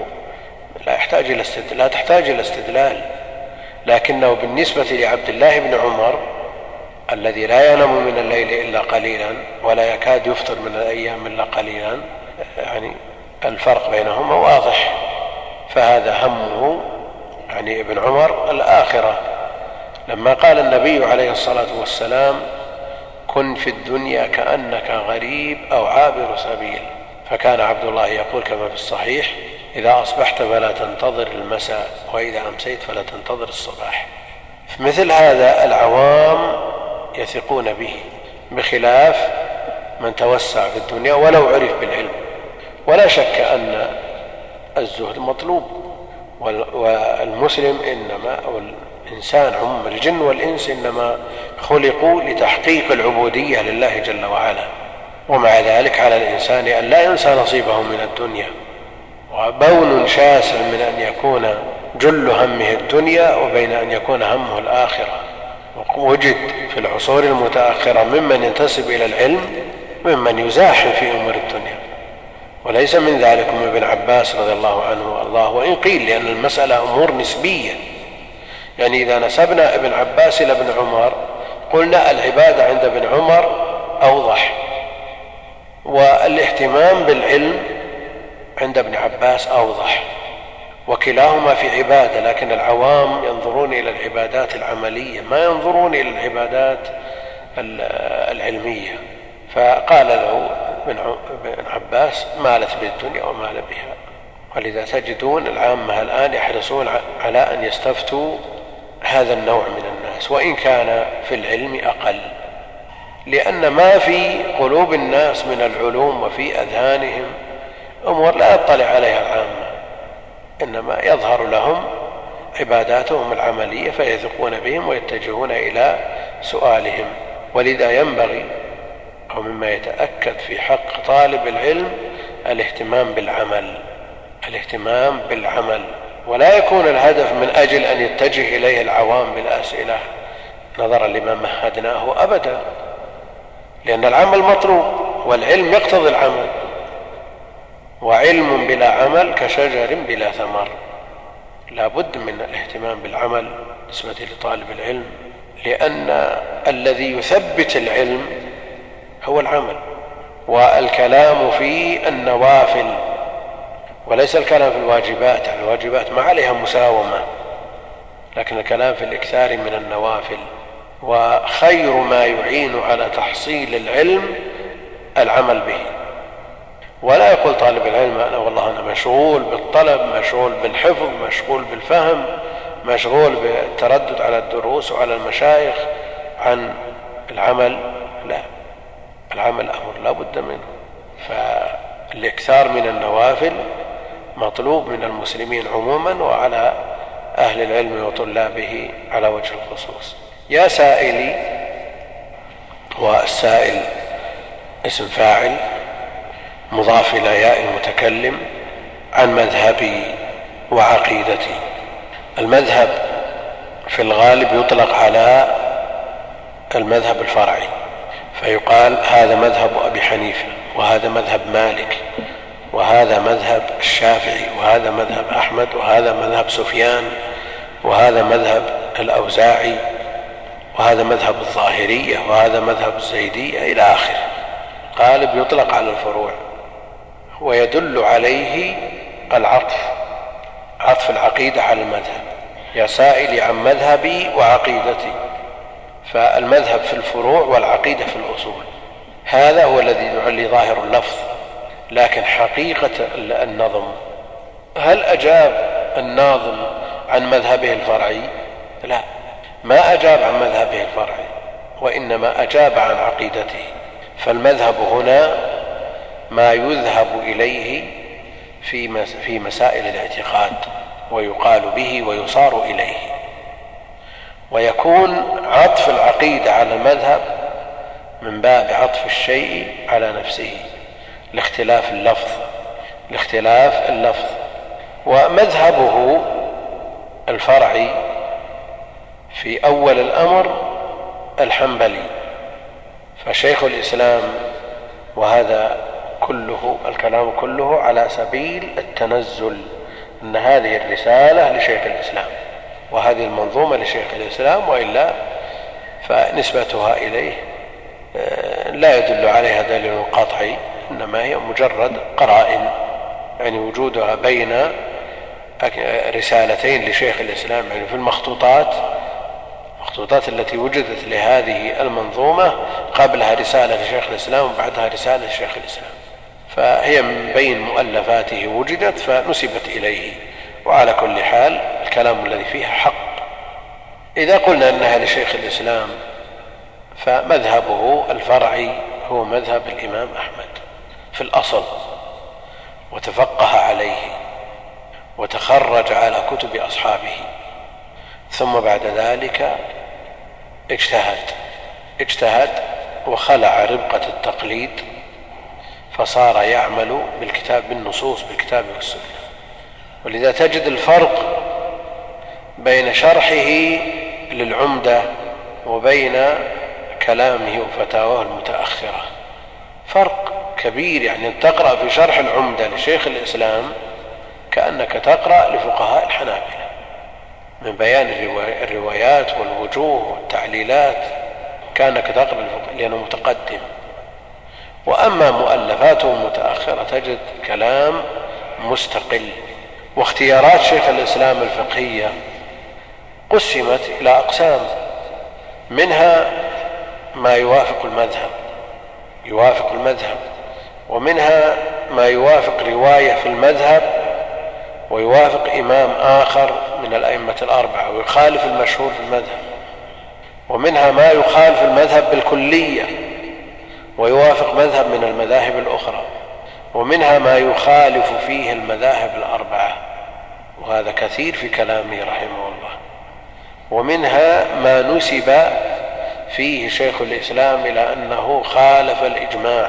لا تحتاج إلى استدلال. لكنه بالنسبة لعبد الله بن عمر الذي لا ينام من الليل إلا قليلا ولا يكاد يفطر من الأيام إلا قليلا، يعني الفرق بينهما واضح. فهذا همه يعني ابن عمر الآخرة. لما قال النبي عليه الصلاة والسلام كن في الدنيا كأنك غريب أو عابر سبيل، فكان عبد الله يقول كما في الصحيح إذا أصبحت فلا تنتظر المساء، وإذا أمسيت فلا تنتظر الصباح. مثل هذا العوام يثقون به، بخلاف من توسع في الدنيا ولو عرف بالعلم. ولا شك أن الزهد مطلوب، والمسلم إنما أو الإنسان عموما الجن والإنس إنما خلقوا لتحقيق العبودية لله جل وعلا. ومع ذلك على الإنسان أن لا ينسى نصيبه من الدنيا، وبون شاسع من أن يكون جل همه الدنيا وبين أن يكون همه الآخرة. ووجد في العصور المتأخرة ممن ينتسب إلى العلم ممن يزاحم في أمور الدنيا، وليس من ذلكم ابن عباس رضي الله عنه وارضاه، وإن قيل لأن المسألة أمور نسبية. يعني إذا نسبنا ابن عباس إلى ابن عمر قلنا العبادة عند ابن عمر أوضح، والاهتمام بالعلم عند ابن عباس أوضح، وكلاهما في عبادة. لكن العوام ينظرون إلى العبادات العملية، ما ينظرون إلى العبادات العلمية. فقال له ابن عباس مالت بالدنيا ومال بها. ولذا تجدون العامة الآن يحرصون على أن يستفتوا هذا النوع من الناس وإن كان في العلم أقل، لأن ما في قلوب الناس من العلوم وفي أذهانهم أمور لا يطلع عليها العامة، إنما يظهر لهم عباداتهم العملية فيثقون بهم ويتجهون إلى سؤالهم. ولذا ينبغي أو مما يتأكد في حق طالب العلم الاهتمام بالعمل، ولا يكون الهدف من أجل أن يتجه إليه العوام بالأسئلة نظرا لما مهدناه أبدا، لأن العمل مطلوب والعلم يقتضي العمل، وعلم بلا عمل كشجر بلا ثمر. لا بد من الاهتمام بالعمل بالنسبة لطالب العلم، لأن الذي يثبت العلم هو العمل، والكلام في النوافل وليس الكلام في الواجبات. الواجبات ما عليها مساومة، لكن الكلام في الإكثار من النوافل. وخير ما يعين على تحصيل العلم العمل به. ولا يقول طالب العلم أنا مشغول بالطلب، مشغول بالحفظ، مشغول بالفهم، مشغول بالتردد على الدروس وعلى المشايخ عن العمل. لا، العمل أمر لا بد منه. فالإكثار من النوافل مطلوب من المسلمين عموما، وعلى أهل العلم وطلابه على وجه الخصوص. يا سائلي، والسائل اسم فاعل مضاف إلى ياء المتكلم، عن مذهبي وعقيدتي. المذهب في الغالب يطلق على المذهب الفرعي، فيقال هذا مذهب أبي حنيفة، وهذا مذهب مالك، وهذا مذهب الشافعي، وهذا مذهب أحمد، وهذا مذهب سفيان، وهذا مذهب الأوزاعي، وهذا مذهب الظاهرية، وهذا مذهب الزيدية إلى آخره. غالب يطلق على الفروع، ويدل عليه العطف، عطف العقيدة على المذهب. يا سائلي عن مذهبي وعقيدتي، فالمذهب في الفروع والعقيدة في الأصول. هذا هو الذي يعلي ظاهر اللفظ. لكن حقيقة النظم، هل أجاب الناظم عن مذهبه الفرعي؟ لا، ما أجاب عن مذهبه الفرعي، وإنما أجاب عن عقيدته. فالمذهب هنا ما يذهب إليه في مسائل الاعتقاد، ويقال به ويصار إليه. ويكون عطف العقيدة على المذهب من باب عطف الشيء على نفسه لاختلاف اللفظ. ومذهبه الفرعي في أول الأمر الحنبلي، فشيخ الإسلام، وهذا كله الكلام كله على سبيل التنزل، أن هذه الرسالة لشيخ الإسلام وهذه المنظومة لشيخ الإسلام، وإلا فنسبتها إليه لا يدل عليها دليل قطعي، إنما هي مجرد قرائن، يعني وجودها بين رسالتين لشيخ الإسلام، يعني في المخطوطات التي وجدت لهذه المنظومة قبلها رسالة لشيخ الإسلام وبعدها رسالة لشيخ الإسلام، فهي من بين مؤلفاته وجدت فنسبت إليه. وعلى كل حال الكلام الذي فيها حق. إذا قلنا أنها لشيخ الإسلام، فمذهبه الفرعي هو مذهب الإمام أحمد في الأصل، وتفقه عليه وتخرج على كتب أصحابه، ثم بعد ذلك اجتهد وخلع ربقة التقليد، فصار يعمل بالنصوص بالكتاب والسنة. ولذا تجد الفرق بين شرحه للعمدة وبين كلامه وفتاواه المتأخرة فرق كبير. يعني تقرأ في شرح العمدة لشيخ الإسلام كأنك تقرأ لفقهاء الحنابلة، من بيان الروايات والوجوه والتعليلات كأنك تقرأ لأنه متقدم. وأما مؤلفاته المتأخرة تجد كلام مستقل. واختيارات شيخ الإسلام الفقهية قسمت إلى أقسام، منها ما يوافق المذهب، ومنها ما يوافق رواية في المذهب ويوافق إمام آخر من الأئمة الأربعة ويخالف المشهور في المذهب، ومنها ما يخالف المذهب بالكلية ويوافق مذهب من المذاهب الأخرى، ومنها ما يخالف فيه المذاهب الأربعة، وهذا كثير في كلامه رحمه الله، ومنها ما نسب فيه شيخ الإسلام إلى أنه خالف الإجماع.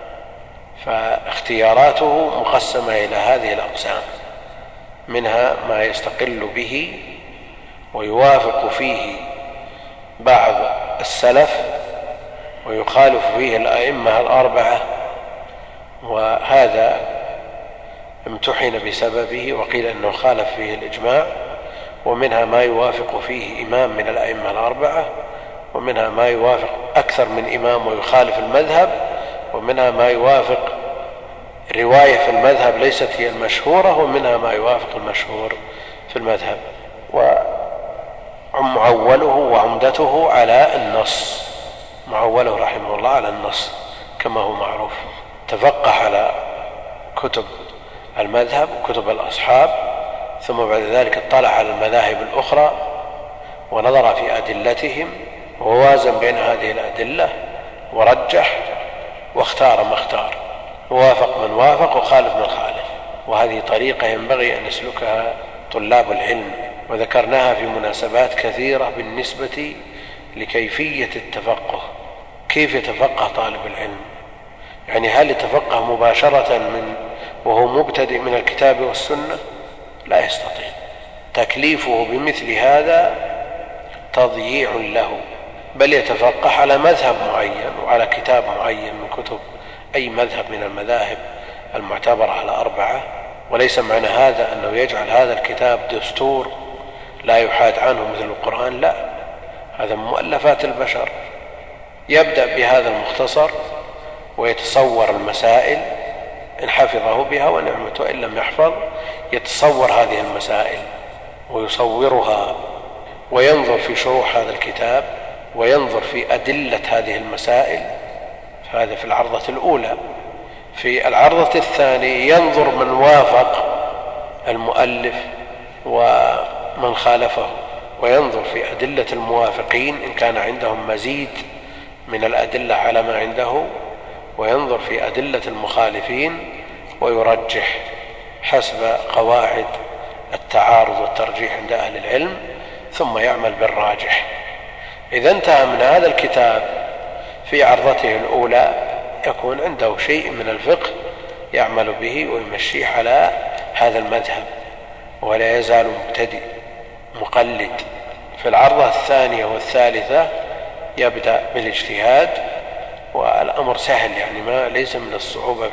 فاختياراته مقسمة إلى هذه الأقسام، منها ما يستقل به ويوافق فيه بعض السلف ويخالف فيه الأئمة الأربعة، وهذا امتحن بسببه وقيل أنه خالف فيه الإجماع، ومنها ما يوافق فيه إمام من الأئمة الأربعة، ومنها ما يوافق أكثر من إمام ويخالف المذهب، ومنها ما يوافق رواية في المذهب ليست هي المشهورة، ومنها ما يوافق المشهور في المذهب. ومعوله وعمدته على النص، معوله رحمه الله على النص كما هو معروف، تفقه على كتب المذهب وكتب الأصحاب، ثم بعد ذلك اطلع على المذاهب الأخرى ونظر في أدلتهم ووازن بين هذه الأدلة ورجح واختار ما اختار، ووافق من وافق وخالف من خالف. وهذه طريقة ينبغي أن يسلكها طلاب العلم، وذكرناها في مناسبات كثيرة بالنسبة لكيفية التفقه. كيف يتفقه طالب العلم؟ يعني هل يتفقه مباشرة وهو مبتدئ من الكتاب والسنة؟ لا يستطيع. تكليفه بمثل هذا تضييع له، بل يتفقه على مذهب معين وعلى كتاب معين من كتب أي مذهب من المذاهب المعتبرة على أربعة. وليس معنى هذا أنه يجعل هذا الكتاب دستور لا يحاد عنه مثل القرآن، لا، هذا مؤلفات البشر. يبدأ بهذا المختصر ويتصور المسائل، إن حفظه بها ونعمته، وإن لم يحفظ يتصور هذه المسائل ويصورها، وينظر في شروح هذا الكتاب وينظر في أدلة هذه المسائل. فهذا في العرضة الأولى. في العرضة الثانية ينظر من وافق المؤلف ومن خالفه، وينظر في أدلة الموافقين إن كان عندهم مزيد من الأدلة على ما عنده، وينظر في أدلة المخالفين ويرجح حسب قواعد التعارض والترجيح عند أهل العلم، ثم يعمل بالراجح. إذا انتهى من هذا الكتاب في عرضته الأولى يكون عنده شيء من الفقه يعمل به ويمشيه على هذا المذهب، ولا يزال مبتدئ مقلد. في العرضة الثانية والثالثة يبدأ بالاجتهاد، والأمر سهل، يعني ما ليس من الصعوبة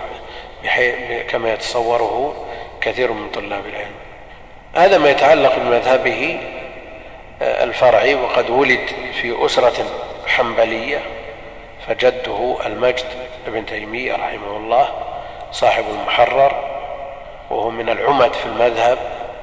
كما يتصوره كثير من طلاب العلم. هذا ما يتعلق بمذهبه الفرعي. وقد ولد في أسرة حنبلية، فجده المجد ابن تيمية رحمه الله صاحب المحرر، وهو من العمد في المذهب،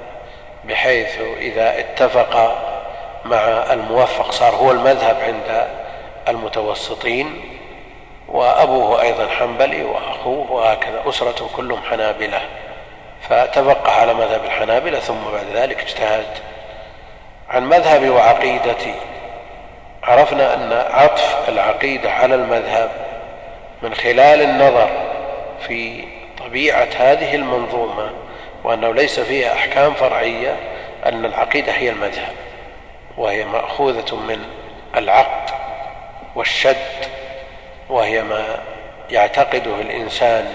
بحيث إذا اتفق مع الموفق صار هو المذهب عند المتوسطين. وأبوه أيضا حنبلي وأخوه، وهكذا أسرته كلهم حنابلة، فتفقه على مذهب الحنابلة ثم بعد ذلك اجتهد. عن مذهبي وعقيدتي عرفنا أن عطف العقيدة على المذهب من خلال النظر في طبيعة هذه المنظومة، وأنه ليس فيها أحكام فرعية، أن العقيدة هي المذهب، وهي مأخوذة من العقد والشد، وهي ما يعتقده الإنسان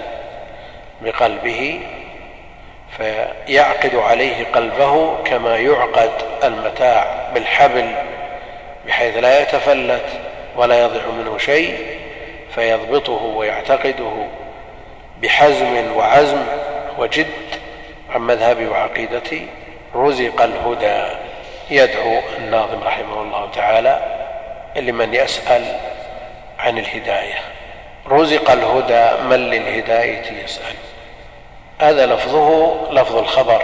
بقلبه فيعقد عليه قلبه كما يعقد المتاع بالحبل، بحيث لا يتفلت ولا يضيع منه شيء، فيضبطه ويعتقده بحزم وعزم وجد. عن مذهبي وعقيدتي رزق الهدى. يدعو الناظم رحمه الله تعالى لمن يسأل عن الهداية. رزق الهدى من للهداية يسأل. هذا لفظه لفظ الخبر،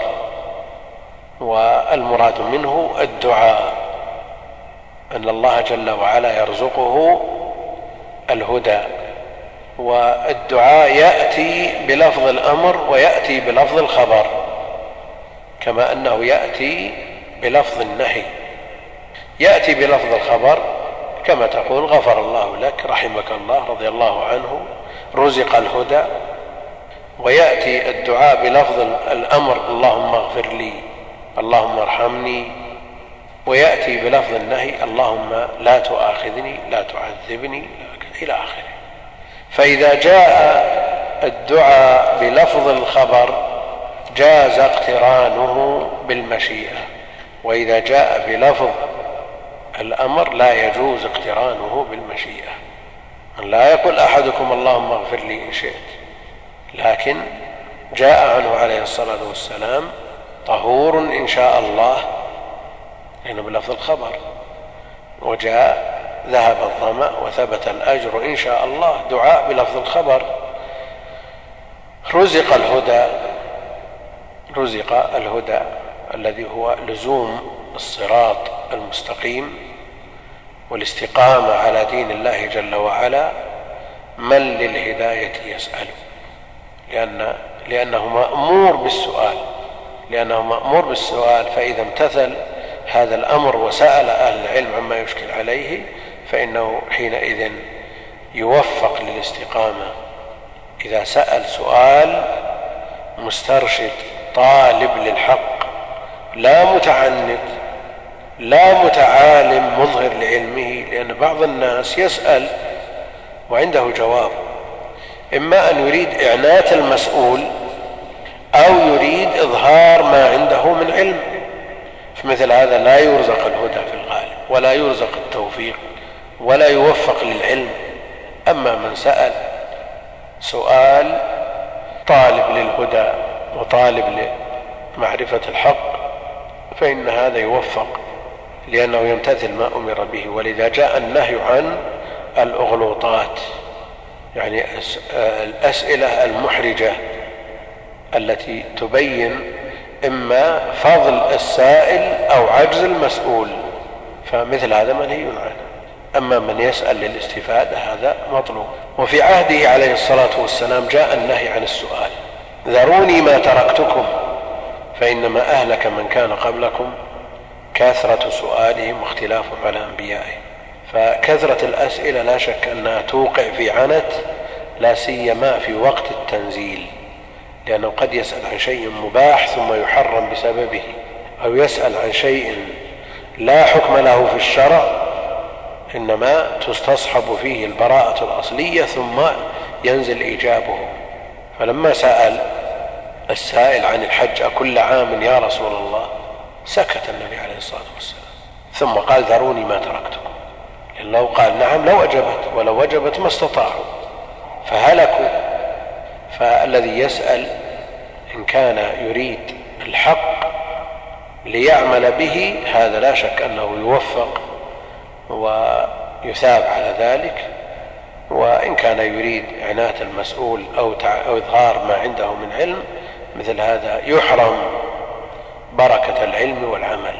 والمراد منه الدعاء، أن الله جل وعلا يرزقه الهدى. والدعاء يأتي بلفظ الأمر ويأتي بلفظ الخبر، كما أنه يأتي بلفظ النهي. يأتي بلفظ الخبر كما تقول غفر الله لك، رحمك الله، رضي الله عنه، رزق الهدى. ويأتي الدعاء بلفظ الأمر اللهم اغفر لي، اللهم ارحمني. ويأتي بلفظ النهي اللهم لا تؤاخذني، لا تعذبني، إلى آخره. فإذا جاء الدعاء بلفظ الخبر جاز اقترانه بالمشيئة، وإذا جاء بلفظ الأمر لا يجوز اقترانه بالمشيئة. لا يقول أحدكم اللهم اغفر لي إن شئت، لكن جاء عنه عليه الصلاة والسلام طهور إن شاء الله، لأنه بلفظ الخبر، وجاء ذهب الظمأ وثبت الأجر إن شاء الله، دعاء بلفظ الخبر. رزق الهدى الذي هو لزوم الصراط المستقيم والاستقامة على دين الله جل وعلا. من للهداية يسأل، لأنه مأمور بالسؤال، فإذا امتثل هذا الأمر وسأل أهل العلم عما يشكل عليه فإنه حينئذ يوفق للاستقامة. إذا سأل سؤال مسترشد طالب للحق، لا متعنت، لا متعالم مظهر لعلمه، لأن بعض الناس يسأل وعنده جواب، إما أن يريد إعنات المسؤول أو يريد إظهار ما عنده من علم، فمثل هذا لا يرزق الهدى في الغالب، ولا يرزق التوفيق، ولا يوفق للعلم. أما من سأل سؤال طالب للهدى وطالب لمعرفة الحق فإن هذا يوفق، لأنه يمتثل ما أمر به. ولذا جاء النهي عن الأغلوطات، يعني الأسئلة المحرجة التي تبين إما فضل السائل أو عجز المسؤول، فمثل هذا منهي عنه. أما من يسأل للاستفادة هذا مطلوب. وفي عهده عليه الصلاة والسلام جاء النهي عن السؤال: ذروني ما تركتكم فإنما أهلك من كان قبلكم كثرة سؤالهم واختلافهم على أنبيائهم. فكثرة الأسئلة لا شك أنها توقع في عنت، لا سيما في وقت التنزيل، لأنه قد يسأل عن شيء مباح ثم يحرم بسببه، أو يسأل عن شيء لا حكم له في الشرع إنما تستصحب فيه البراءة الأصلية ثم ينزل إيجابه. فلما سأل السائل عن الحج أكل عام يا رسول الله، سكت النبي عليه الصلاة والسلام، ثم قال: ذروني ما تركتكم. لأن لو قال نعم لو وجبت، ولو وجبت ما استطاعوا فهلكوا. فالذي يسأل إن كان يريد الحق ليعمل به هذا لا شك أنه يوفق ويثاب على ذلك. وإن كان يريد عناية المسؤول أو إظهار ما عنده من علم، مثل هذا يحرم بركة العلم والعمل.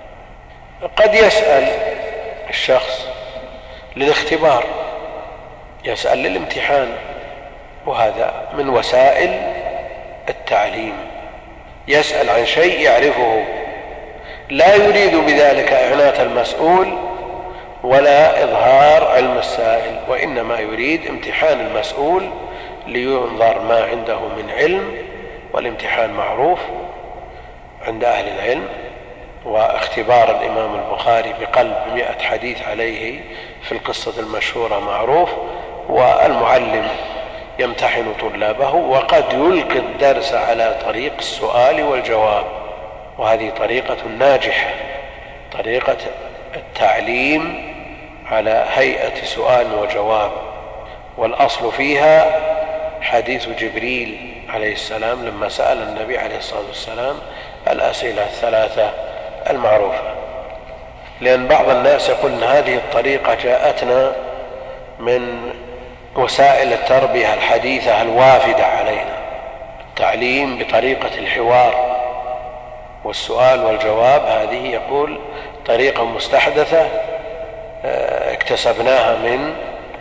قد يسأل الشخص للاختبار، يسأل للامتحان، وهذا من وسائل التعليم. يسأل عن شيء يعرفه، لا يريد بذلك إعناية المسؤول ولا إظهار علم السائل، وإنما يريد امتحان المسؤول لينظر ما عنده من علم، والامتحان معروف عند أهل العلم. واختبار الإمام البخاري بقلب 100 حديث عليه في القصة المشهورة معروف. والمعلم يمتحن طلابه، وقد يلقي الدرس على طريق السؤال والجواب، وهذه طريقة ناجحة، طريقة التعليم على هيئة سؤال وجواب. والأصل فيها حديث جبريل عليه السلام لما سأل النبي عليه الصلاة والسلام الأسئلة الثلاثة المعروفة. لأن بعض الناس يقول أن هذه الطريقة جاءتنا من وسائل التربية الحديثة الوافدة علينا، التعليم بطريقة الحوار والسؤال والجواب، هذه يقول طريقة مستحدثة اكتسبناها من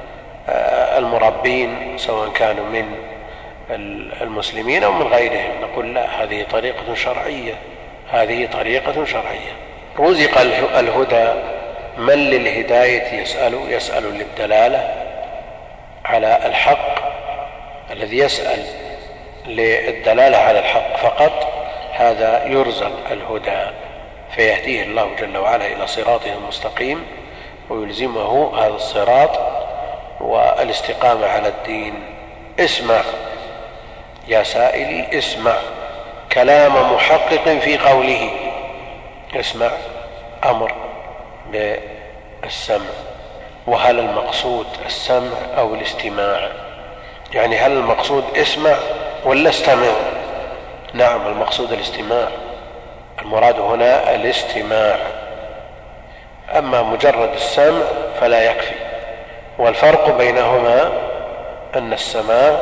المربين سواء كانوا من المسلمين أو من غيرهم. نقول لا، هذه طريقة شرعية، هذه طريقة شرعية. رزق الهدى من للهداية يسأل للدلالة على الحق. الذي يسأل للدلالة على الحق فقط هذا يرزق الهدى، فيهديه الله جل وعلا إلى صراطه المستقيم ويلزمه هذا الصراط والاستقامة على الدين. اسمع يا سائلي، اسمع كلام محقق في قوله. اسمع أمر السمع، وهل المقصود السمع أو الاستماع؟ يعني هل المقصود اسمع ولا استمع؟ نعم، المقصود الاستماع، المراد هنا الاستماع، أما مجرد السمع فلا يكفي. والفرق بينهما أن السماع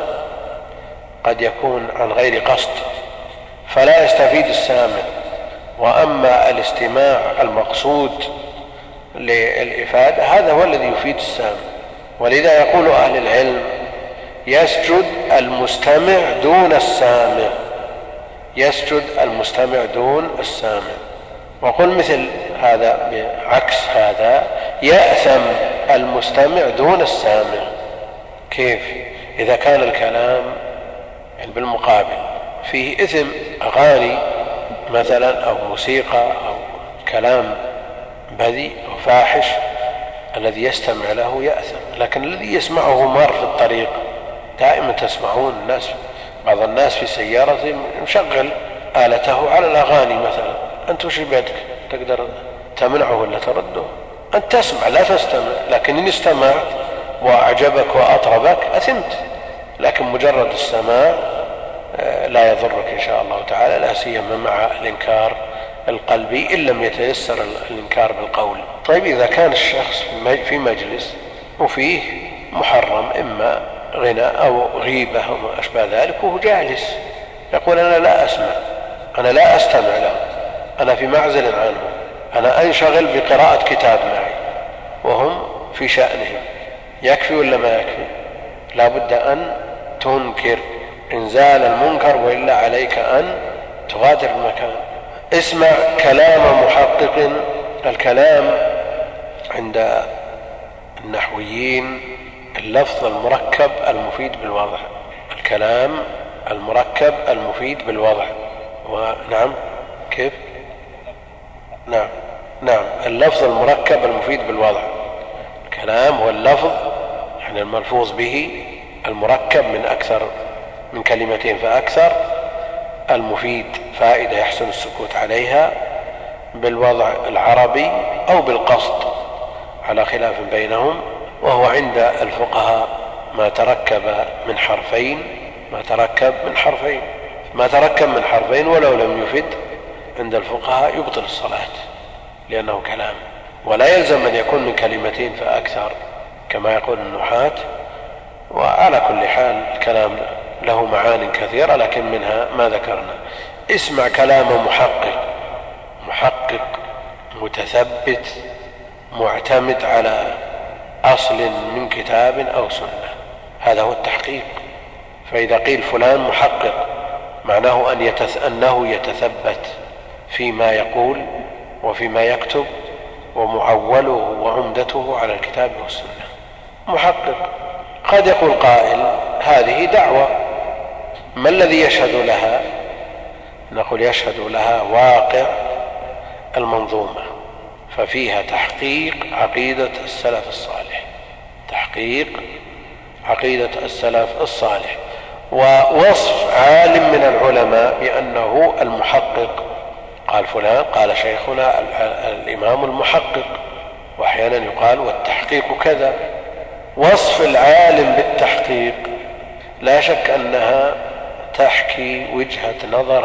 قد يكون عن غير قصد فلا يستفيد السامع، وأما الاستماع المقصود للإفادة هذا هو الذي يفيد السامع. ولذا يقول أهل العلم: يسجد المستمع دون السامع، يسجد المستمع دون السامع. وقل مثل هذا بعكس هذا: يأثم المستمع دون السامع. كيف؟ إذا كان الكلام بالمقابل فيه إثم، أغاني مثلا أو موسيقى أو كلام بذيء أو فاحش، الذي يستمع له يأثم، لكن الذي يسمعه مار في الطريق، دائما تسمعون الناس، بعض الناس في سيارة مشغل آلته على الأغاني مثلا، أنت وش بيدك؟ تقدر تمنعه ولا ترده؟ أنت تسمع لا تستمع، لكن إن استمعت وأعجبك وأطربك أثمت. لكن مجرد السماع لا يضرك إن شاء الله تعالى، لا سيما مع الإنكار القلبي إن لم يتيسر الإنكار بالقول. طيب إذا كان الشخص في مجلس وفيه محرم، إما غنى أو غيبة أو ما أشبه ذلك، وهو جالس يقول: أنا لا أسمع، أنا لا أستمع له، أنا في معزل عنه، أنا أنشغل بقراءة كتاب معي، وهم في شأنهم، يكفي ولا ما يكفي؟ لا بد أن تنكر إنزال المنكر، وإلا عليك أن تغادر المكان. اسمع كلام محقق. الكلام عند النحويين اللفظ المركب المفيد بالوضع، الكلام المركب المفيد بالوضع. ونعم، كيف؟ نعم، اللفظ المركب المفيد بالوضع. الكلام هو اللفظ يعني الملفوظ به المركب من أكثر من كلمتين فأكثر، المفيد فائدة يحسن السكوت عليها بالوضع العربي أو بالقصد، على خلاف بينهم. وهو عند الفقهاء ما تركب من حرفين، ما تركب من حرفين ولو لم يفد عند الفقهاء يبطل الصلاة، لأنه كلام. ولا يلزم أن يكون من كلمتين فأكثر كما يقول النحاة. وعلى كل حال الكلام له معان كثيرة، لكن منها ما ذكرنا. اسمع كلام محقق متثبت معتمد على أصل من كتاب أو سنة، هذا هو التحقيق. فإذا قيل فلان محقق معناه أنه يتثبت فيما يقول وفيما يكتب، ومعوله وعمدته على الكتاب والسنة. محقق. قد يقول قائل: هذه دعوة، ما الذي يشهد لها؟ نقول: يشهد لها واقع المنظومة، ففيها تحقيق عقيدة السلف الصالح، تحقيق عقيدة السلف الصالح، ووصف عالم من العلماء بأنه المحقق. قال فلان، قال شيخنا الإمام المحقق، وأحيانا يقال والتحقيق كذا. وصف العالم بالتحقيق لا شك أنها تحكي وجهة نظر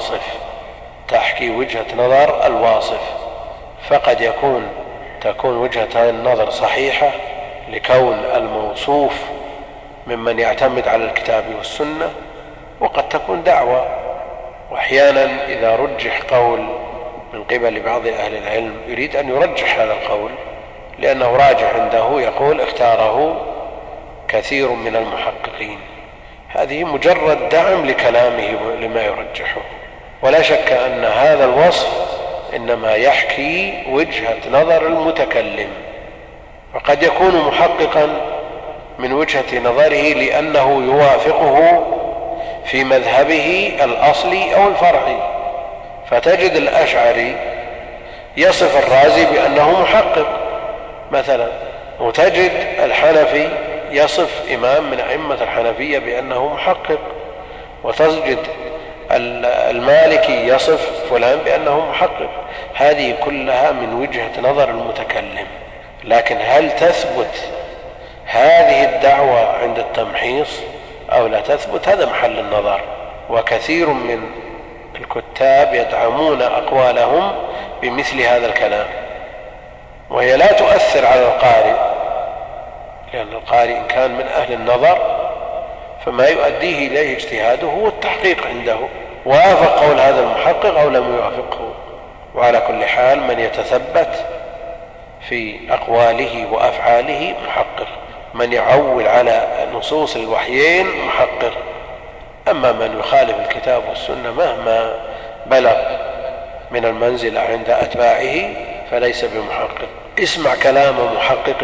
الواصف، فقد تكون وجهة النظر صحيحة لكون الموصوف ممن يعتمد على الكتاب والسنة، وقد تكون دعوة. وأحيانا إذا رجح قول من قبل بعض أهل العلم يريد أن يرجح هذا القول لأنه راجح عنده، يقول: اختاره كثير من المحققين. هذه مجرد دعم لكلامه لما يرجحه. ولا شك أن هذا الوصف إنما يحكي وجهة نظر المتكلم، وقد يكون محققا من وجهة نظره لأنه يوافقه في مذهبه الأصلي أو الفرعي. فتجد الأشعري يصف الرازي بأنه محقق مثلا، وتجد الحنفي يصف إمام من أئمة الحنفية بأنه محقق، وتجد المالكي يصف فلان بأنه محقق. هذه كلها من وجهة نظر المتكلم. لكن هل تثبت هذه الدعوة عند التمحيص أو لا تثبت؟ هذا محل النظر. وكثير من الكتاب يدعمون أقوالهم بمثل هذا الكلام، وهي لا تؤثر على القارئ، لأن القارئ إن كان من أهل النظر فما يؤديه إليه اجتهاده هو التحقيق عنده، وافق قول هذا المحقق أو لم يوافقه. وعلى كل حال من يتثبت في أقواله وأفعاله محقق، من يعول على نصوص الوحيين محقق. أما من يخالف الكتاب والسنة مهما بلغ من المنزلة عند أتباعه فليس بمحقق. اسمع كلام محقق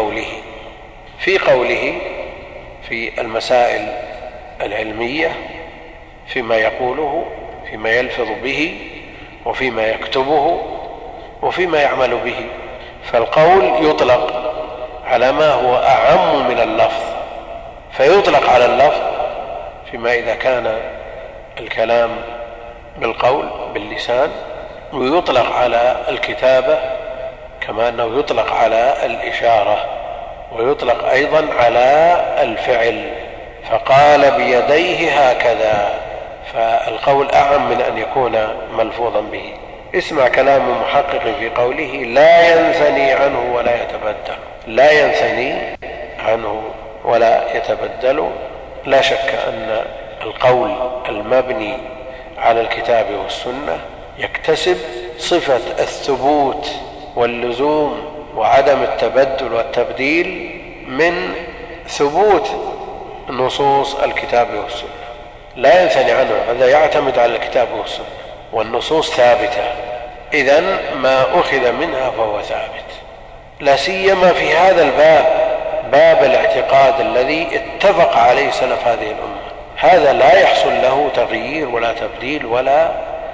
في قوله في المسائل العلمية، فيما يقوله، فيما يلفظ به، وفيما يكتبه، وفيما يعمل به. فالقول يطلق على ما هو أعم من اللفظ، فيطلق على اللفظ فيما إذا كان الكلام بالقول باللسان، ويطلق على الكتابة كما أنه يطلق على الإشارة، ويطلق أيضا على الفعل، فقال بيديه هكذا. فالقول أعم من أن يكون ملفوظا به. اسمع كلام محقق في قوله لا ينثني عنه ولا يتبدل. لا ينثني عنه ولا يتبدل. لا شك أن القول المبني على الكتاب والسنة يكتسب صفة الثبوت واللزوم وعدم التبدل والتبديل من ثبوت نصوص الكتاب والسنة. لا ينثني عنه، هذا يعتمد على الكتاب والسنة والنصوص ثابتة، إذن ما أخذ منها فهو ثابت. لا سيما في هذا الباب، باب الاعتقاد الذي اتفق عليه سلف هذه الأمة، هذا لا يحصل له تغيير ولا تبديل ولا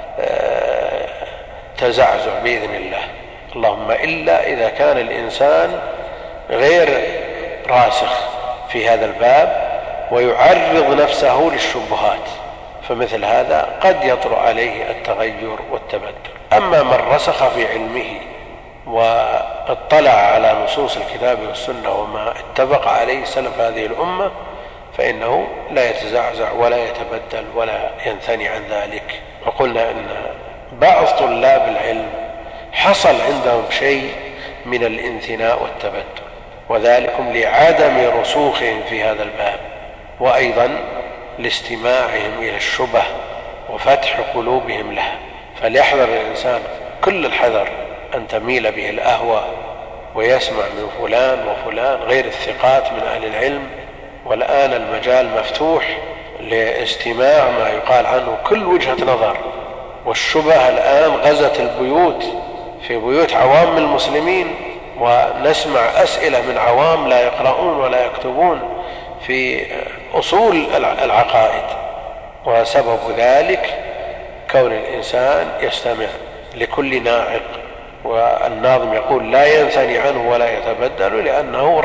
تزعزع بإذن الله، اللهم إلا إذا كان الإنسان غير راسخ في هذا الباب ويعرض نفسه للشبهات، فمثل هذا قد يطرأ عليه التغير والتبدل. أما من رسخ في علمه واطلع على نصوص الكتاب والسنة وما اتفق عليه سلف هذه الأمة فإنه لا يتزعزع ولا يتبدل ولا ينثني عن ذلك. وقلنا أن بعض طلاب العلم حصل عندهم شيء من الانثناء والتبدل، وذلكم لعدم رسوخهم في هذا الباب، وأيضا لاستماعهم إلى الشبه وفتح قلوبهم لها. فليحذر الإنسان كل الحذر أن تميل به الأهوى ويسمع من فلان وفلان غير الثقات من أهل العلم. والآن المجال مفتوح لاستماع ما يقال عنه كل وجهة نظر، والشبه الآن غزت البيوت، في بيوت عوام المسلمين، ونسمع أسئلة من عوام لا يقرؤون ولا يكتبون في أصول العقائد. وسبب ذلك كون الإنسان يستمع لكل ناعق، والناظم يقول لا ينثني عنه ولا يتبدل، لأنه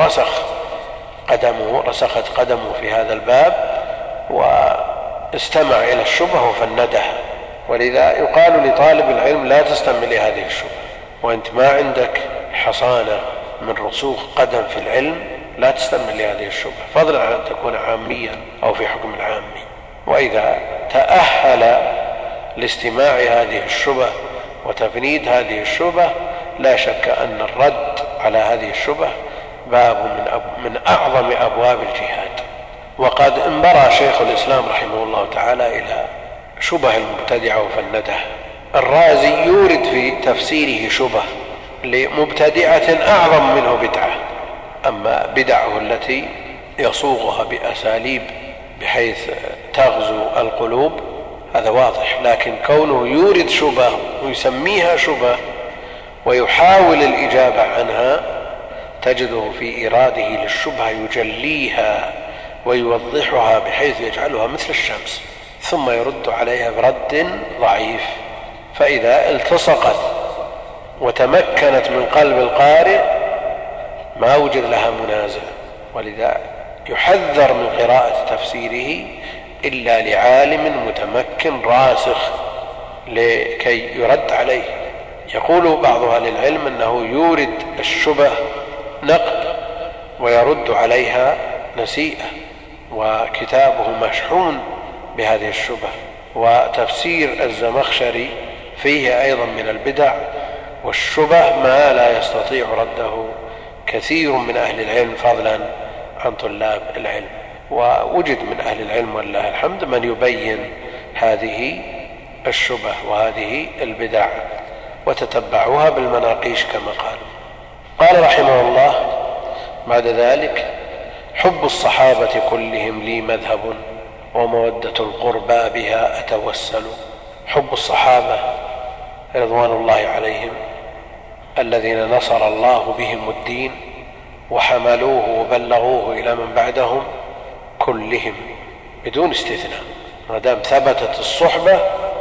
رسخت قدمه في هذا الباب واستمع إلى الشبه وفندها. ولذا يقال لطالب العلم لا تستمع لهذه الشبه، وأنت ما عندك حصانة من رسوخ قدم في العلم لا تستمع لهذه الشبه، فضلا عن أن تكون عاميا أو في حكم العامي. وإذا تأهل لاستماع هذه الشبه وتفنيد هذه الشبه لا شك أن الرد على هذه الشبه باب من أعظم أبواب الجهاد. وقد انبرى شيخ الإسلام رحمه الله تعالى إلى شبه المبتدعة وفندها. الرازي يورد في تفسيره شبه لمبتدعة أعظم منه بدعة، أما بدعه التي يصوغها بأساليب بحيث تغزو القلوب هذا واضح، لكن كونه يورد شبه ويسميها شبه ويحاول الإجابة عنها تجده في إراده للشبهة يجليها ويوضحها بحيث يجعلها مثل الشمس، ثم يرد عليها برد ضعيف. فإذا التصقت وتمكنت من قلب القارئ ما وجد لها منازع. ولذا يحذر من قراءة تفسيره إلا لعالم متمكن راسخ لكي يرد عليه. يقول بعض أهل العلم أنه يورد الشبه نقد ويرد عليها نسيئة، وكتابه مشحون بهذه الشبه. وتفسير الزمخشري فيه أيضا من البدع والشبه ما لا يستطيع رده كثير من أهل العلم فضلا عن طلاب العلم. ووجد من أهل العلم ولله الحمد من يبين هذه الشبه وهذه البدع، وتتبعوها بالمناقيش كما قال رحمه الله بعد ذلك: حب الصحابة كلهم لي مذهب، ومودة القربى بها أتوسل. حب الصحابة رضوان الله عليهم الذين نصر الله بهم الدين وحملوه وبلغوه إلى من بعدهم كلهم بدون استثناء، ما دام ثبتت الصحبة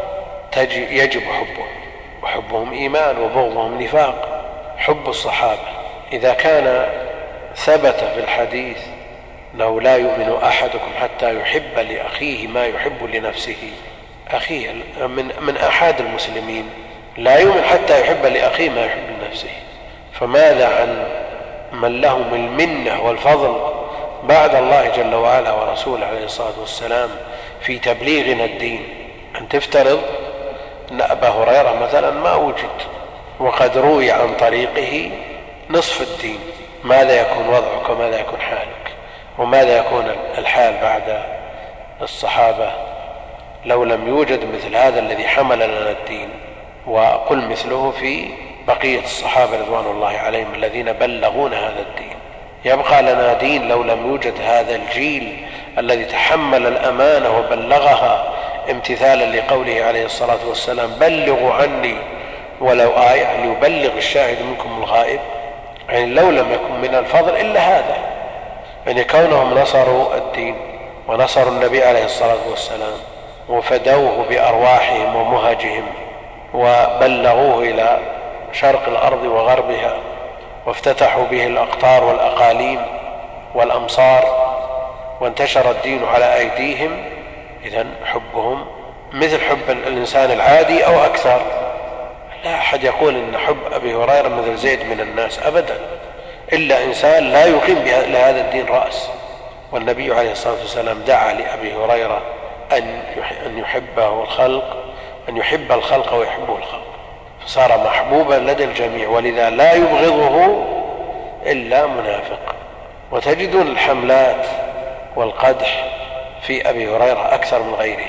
يجب حبهم، وحبهم إيمان وبغضهم نفاق. حب الصحابة إذا كان ثبت في الحديث أنه لا يؤمن أحدكم حتى يحب لأخيه ما يحب لنفسه، أخيه من أحد المسلمين لا يؤمن حتى يحب لأخيه ما يحب لنفسه، فماذا عن من لهم المنة والفضل بعد الله جل وعلا ورسوله عليه الصلاة والسلام في تبليغنا الدين؟ أن تفترض أن أبا هريرة مثلا ما وجد وقد روي عن طريقه نصف الدين، ماذا يكون وضعك وماذا يكون حالك؟ وماذا يكون الحال بعد الصحابة لو لم يوجد مثل هذا الذي حمل لنا الدين؟ وقل مثله في بقية الصحابة رضوان الله عليهم الذين بلغون هذا الدين. يبقى لنا دين لو لم يوجد هذا الجيل الذي تحمل الأمانة وبلغها امتثالا لقوله عليه الصلاة والسلام: بلغوا عني ولو آية، ليبلغ الشاهد منكم الغائب. يعني لو لم يكن من الفضل إلا هذا، يعني كونهم نصروا الدين ونصروا النبي عليه الصلاة والسلام وفدوه بأرواحهم ومهجهم وبلغوه إلى شرق الأرض وغربها وافتتحوا به الأقطار والأقاليم والأمصار وانتشر الدين على أيديهم، إذن حبهم مثل حب الإنسان العادي أو أكثر. لا أحد يقول إن حب أبي هريرة مثل زيد من الناس أبدا، إلا إنسان لا يقيم لهذا الدين رأس. والنبي عليه الصلاة والسلام دعا لأبي هريرة أن يحبه الخلق، أن يحب الخلق ويحبه الخلق، فصار محبوبا لدى الجميع، ولذا لا يبغضه إلا منافق. وتجدون الحملات والقدح في أبي هريرة أكثر من غيره،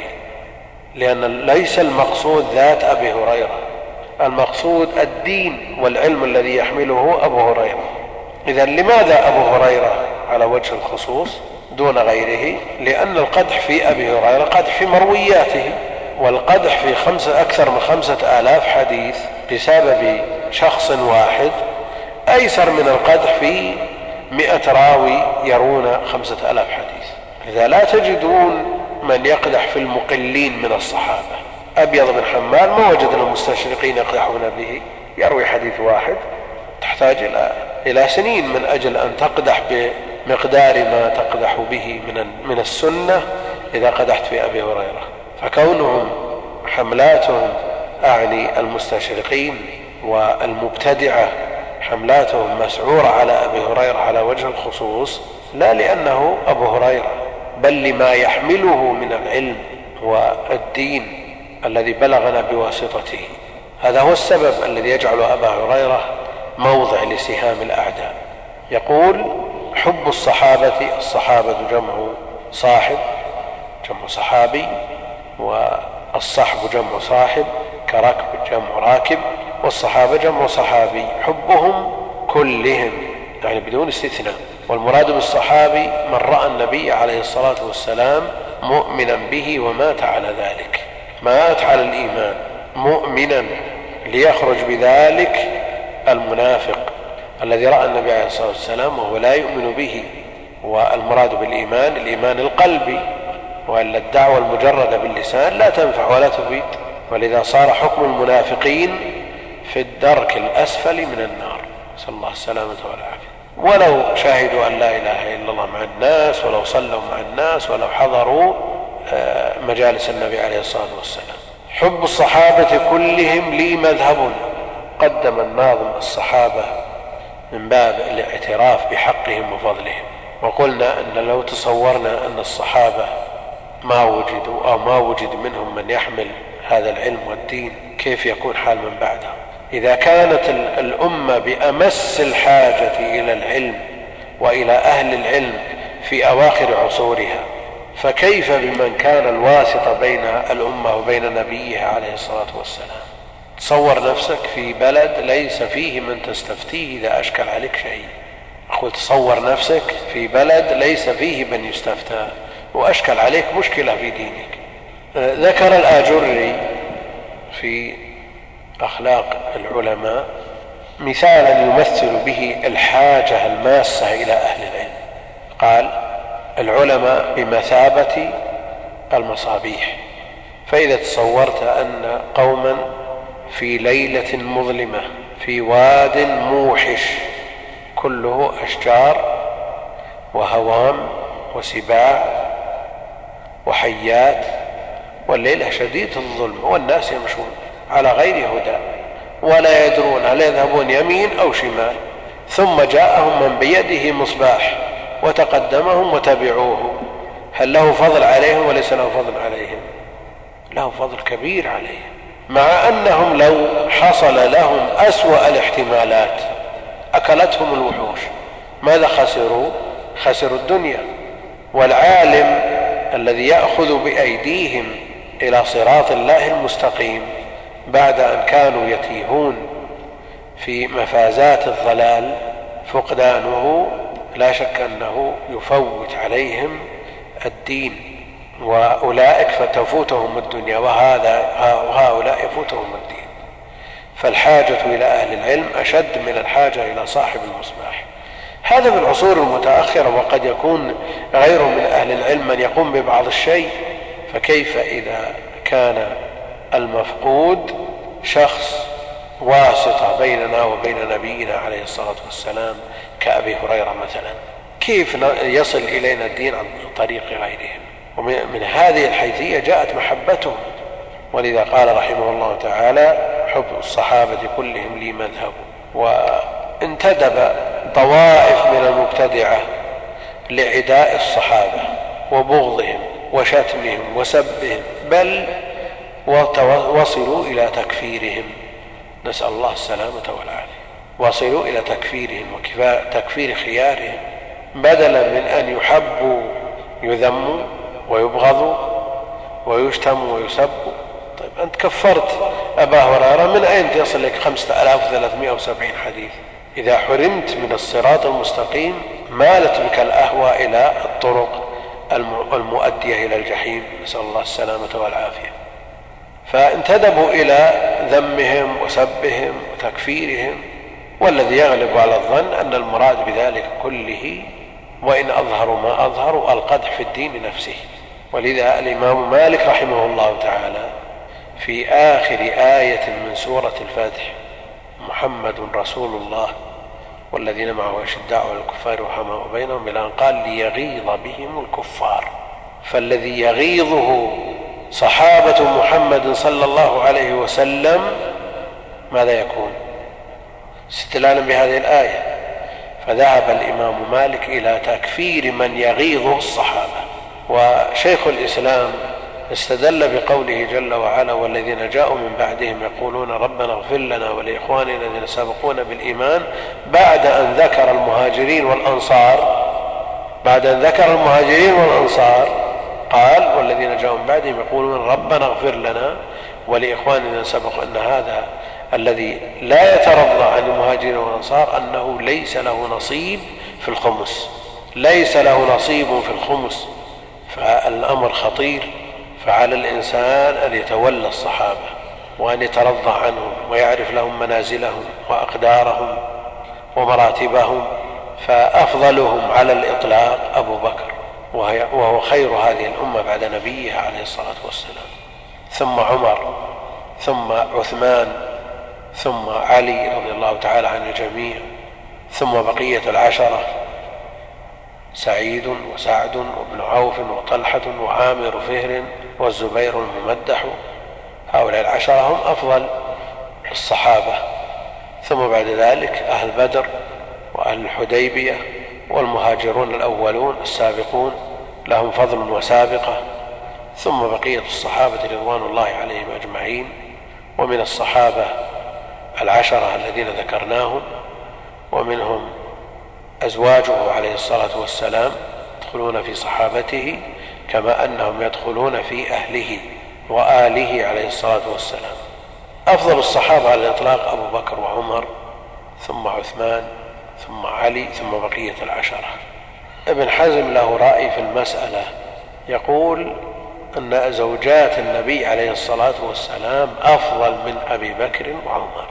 لأن ليس المقصود ذات أبي هريرة، المقصود الدين والعلم الذي يحمله أبو هريرة. إذن لماذا أبو هريرة على وجه الخصوص دون غيره؟ لأن القدح في أبي هريرة قدح في مروياته، والقدح في أكثر من 5000 حديث بسبب شخص واحد أيسر من القدح في 100 راوي يرون 5000 حديث. لذا لا تجدون من يقدح في المقلين من الصحابة. أبيض بن حمال ما وجدنا المستشرقين يقدحون به، يروي حديث واحد تحتاج إلى سنين من أجل أن تقدح بمقدار ما تقدح به من السنة إذا قدحت في أبي هريرة. فكونهم حملاتهم، أعني المستشرقين والمبتدعة، حملاتهم مسعورة على أبي هريرة على وجه الخصوص، لا لأنه أبو هريرة، بل لما يحمله من العلم والدين الذي بلغنا بواسطته. هذا هو السبب الذي يجعل أبا هريرة موضع لسهام الأعداء. يقول: حب الصحابة، الصحابة جمع صاحب، جمع صحابي، والصحب جمع صاحب، كركب جمع راكب، والصحابة جمع صحابي. حبهم كلهم يعني بدون استثناء. والمراد بالصحابي من رأى النبي عليه الصلاة والسلام مؤمنا به ومات على ذلك، مات على الإيمان مؤمنا، ليخرج بذلك المنافق الذي رأى النبي عليه الصلاة والسلام وهو لا يؤمن به. والمراد بالإيمان الإيمان القلبي، وإلا الدعوة المجردة باللسان لا تنفع ولا تفيد. ولذا صار حكم المنافقين في الدرك الأسفل من النار، نسأل الله السلامة والعافية. ولو شاهدوا أن لا إله إلا الله مع الناس، ولو صلوا مع الناس، ولو حضروا مجالس النبي عليه الصلاة والسلام. حب الصحابة كلهم لي مذهب. قدم الناظم الصحابة من باب الاعتراف بحقهم وفضلهم. وقلنا أن لو تصورنا أن الصحابة ما وجدوا أو ما وجد منهم من يحمل هذا العلم والدين، كيف يكون حال من بعدهم؟ إذا كانت الأمة بأمس الحاجة إلى العلم وإلى أهل العلم في أواخر عصورها، فكيف بمن كان الواسطة بين الأمة وبين نبيها عليه الصلاة والسلام؟ تصور نفسك في بلد ليس فيه من تستفتيه إذا أشكل عليك شيء. أقول تصور نفسك في بلد ليس فيه من يستفتى وأشكل عليك مشكلة في دينك. ذكر الآجري في أخلاق العلماء مثالا يمثل به الحاجة الماسة إلى أهل العلم. قال: العلماء بمثابة المصابيح، فإذا تصورت أن قوما في ليلة مظلمة في واد موحش كله أشجار وهوام وسباع وحيات، والليلة شديدة الظلم والناس يمشون على غير هدى ولا يدرون هل يذهبون يمين أو شمال، ثم جاءهم من بيده مصباح وتقدمهم وتبعوه، هل له فضل عليهم وليس له فضل عليهم؟ له فضل كبير عليهم، مع أنهم لو حصل لهم أسوأ الاحتمالات أكلتهم الوحوش ماذا خسروا؟ خسروا الدنيا. والعالم الذي يأخذ بأيديهم إلى صراط الله المستقيم بعد أن كانوا يتيهون في مفازات الضلال، فقدانه لا شك أنه يفوت عليهم الدين، وأولئك فتفوتهم الدنيا وهؤلاء يفوتهم الدين. فالحاجة إلى أهل العلم أشد من الحاجة إلى صاحب المصباح. هذا في العصور المتأخرة، وقد يكون غير من أهل العلم من يقوم ببعض الشيء، فكيف إذا كان المفقود شخص واسطة بيننا وبين نبينا عليه الصلاة والسلام كأبي هريرة مثلا؟ كيف يصل إلينا الدين عن طريق غيرهم؟ ومن هذه الحيثية جاءت محبتهم، ولذا قال رحمه الله تعالى: حب الصحابة كلهم لي مذهب. وانتدب طوائف من المبتدعة لعداء الصحابة وبغضهم وشتمهم وسبهم، بل وصلوا إلى تكفيرهم، نسأل الله السلامة والعافية. وصلوا إلى تكفيرهم وتكفير خيارهم، بدلا من أن يحبوا يذموا ويبغضوا ويشتموا ويسبوا. طيب أنت كفرت أبا هريرة، من أين يصل لك 5370 حديث؟ إذا حرمت من الصراط المستقيم مالت بك الأهوى إلى الطرق المؤدية إلى الجحيم، نسأل الله السلامة والعافية. فانتدبوا إلى ذمهم وسبهم وتكفيرهم، والذي يغلب على الظن أن المراد بذلك كله وإن أظهروا ما أظهروا القدح في الدين نفسه. ولذا الإمام مالك رحمه الله تعالى في آخر آية من سورة الفتح: محمد رسول الله والذين معه أشداء على الكفار رحماء بينهم، إلى أن قال: ليغيظ بهم الكفار. فالذي يغيظه صحابة محمد صلى الله عليه وسلم ماذا يكون؟ استدلالا بهذه الآية، فذهب الإمام مالك إلى تكفير من يغيظه الصحابة. وشيخ الإسلام استدل بقوله جل وعلا: والذين جاءوا من بعدهم يقولون ربنا اغفر لنا ولإخواننا الذين سبقونا بالإيمان، بعد أن ذكر المهاجرين والأنصار قال: والذين جاءوا من بعدهم يقولون ربنا اغفر لنا ولإخواننا الذين سبقوا، أن هذا الذي لا يترضى عن المهاجرين والأنصار أنه ليس له نصيب في الخمس، فالأمر خطير. فعلى الإنسان أن يتولى الصحابة وأن يترضى عنهم ويعرف لهم منازلهم وأقدارهم ومراتبهم. فأفضلهم على الإطلاق أبو بكر، وهو خير هذه الأمة بعد نبيها عليه الصلاة والسلام، ثم عمر، ثم عثمان، ثم علي رضي الله تعالى عن الجميع، ثم بقية العشرة: سعيد وسعد وابن عوف وطلحة وعامر فهر والزبير الممدح. هؤلاء العشرة هم أفضل الصحابة. ثم بعد ذلك أهل بدر وأهل الحديبية والمهاجرون الأولون السابقون لهم فضل وسابقة، ثم بقية الصحابة رضوان الله عليهم أجمعين، ومن الصحابة 10 الذين ذكرناهم، ومنهم أزواجه عليه الصلاة والسلام يدخلون في صحابته كما أنهم يدخلون في أهله وآله عليه الصلاة والسلام. أفضل الصحابة على الإطلاق أبو بكر وعمر، ثم عثمان، ثم علي، ثم بقية 10. ابن حزم له رأي في المسألة، يقول أن زوجات النبي عليه الصلاة والسلام أفضل من أبي بكر وعمر.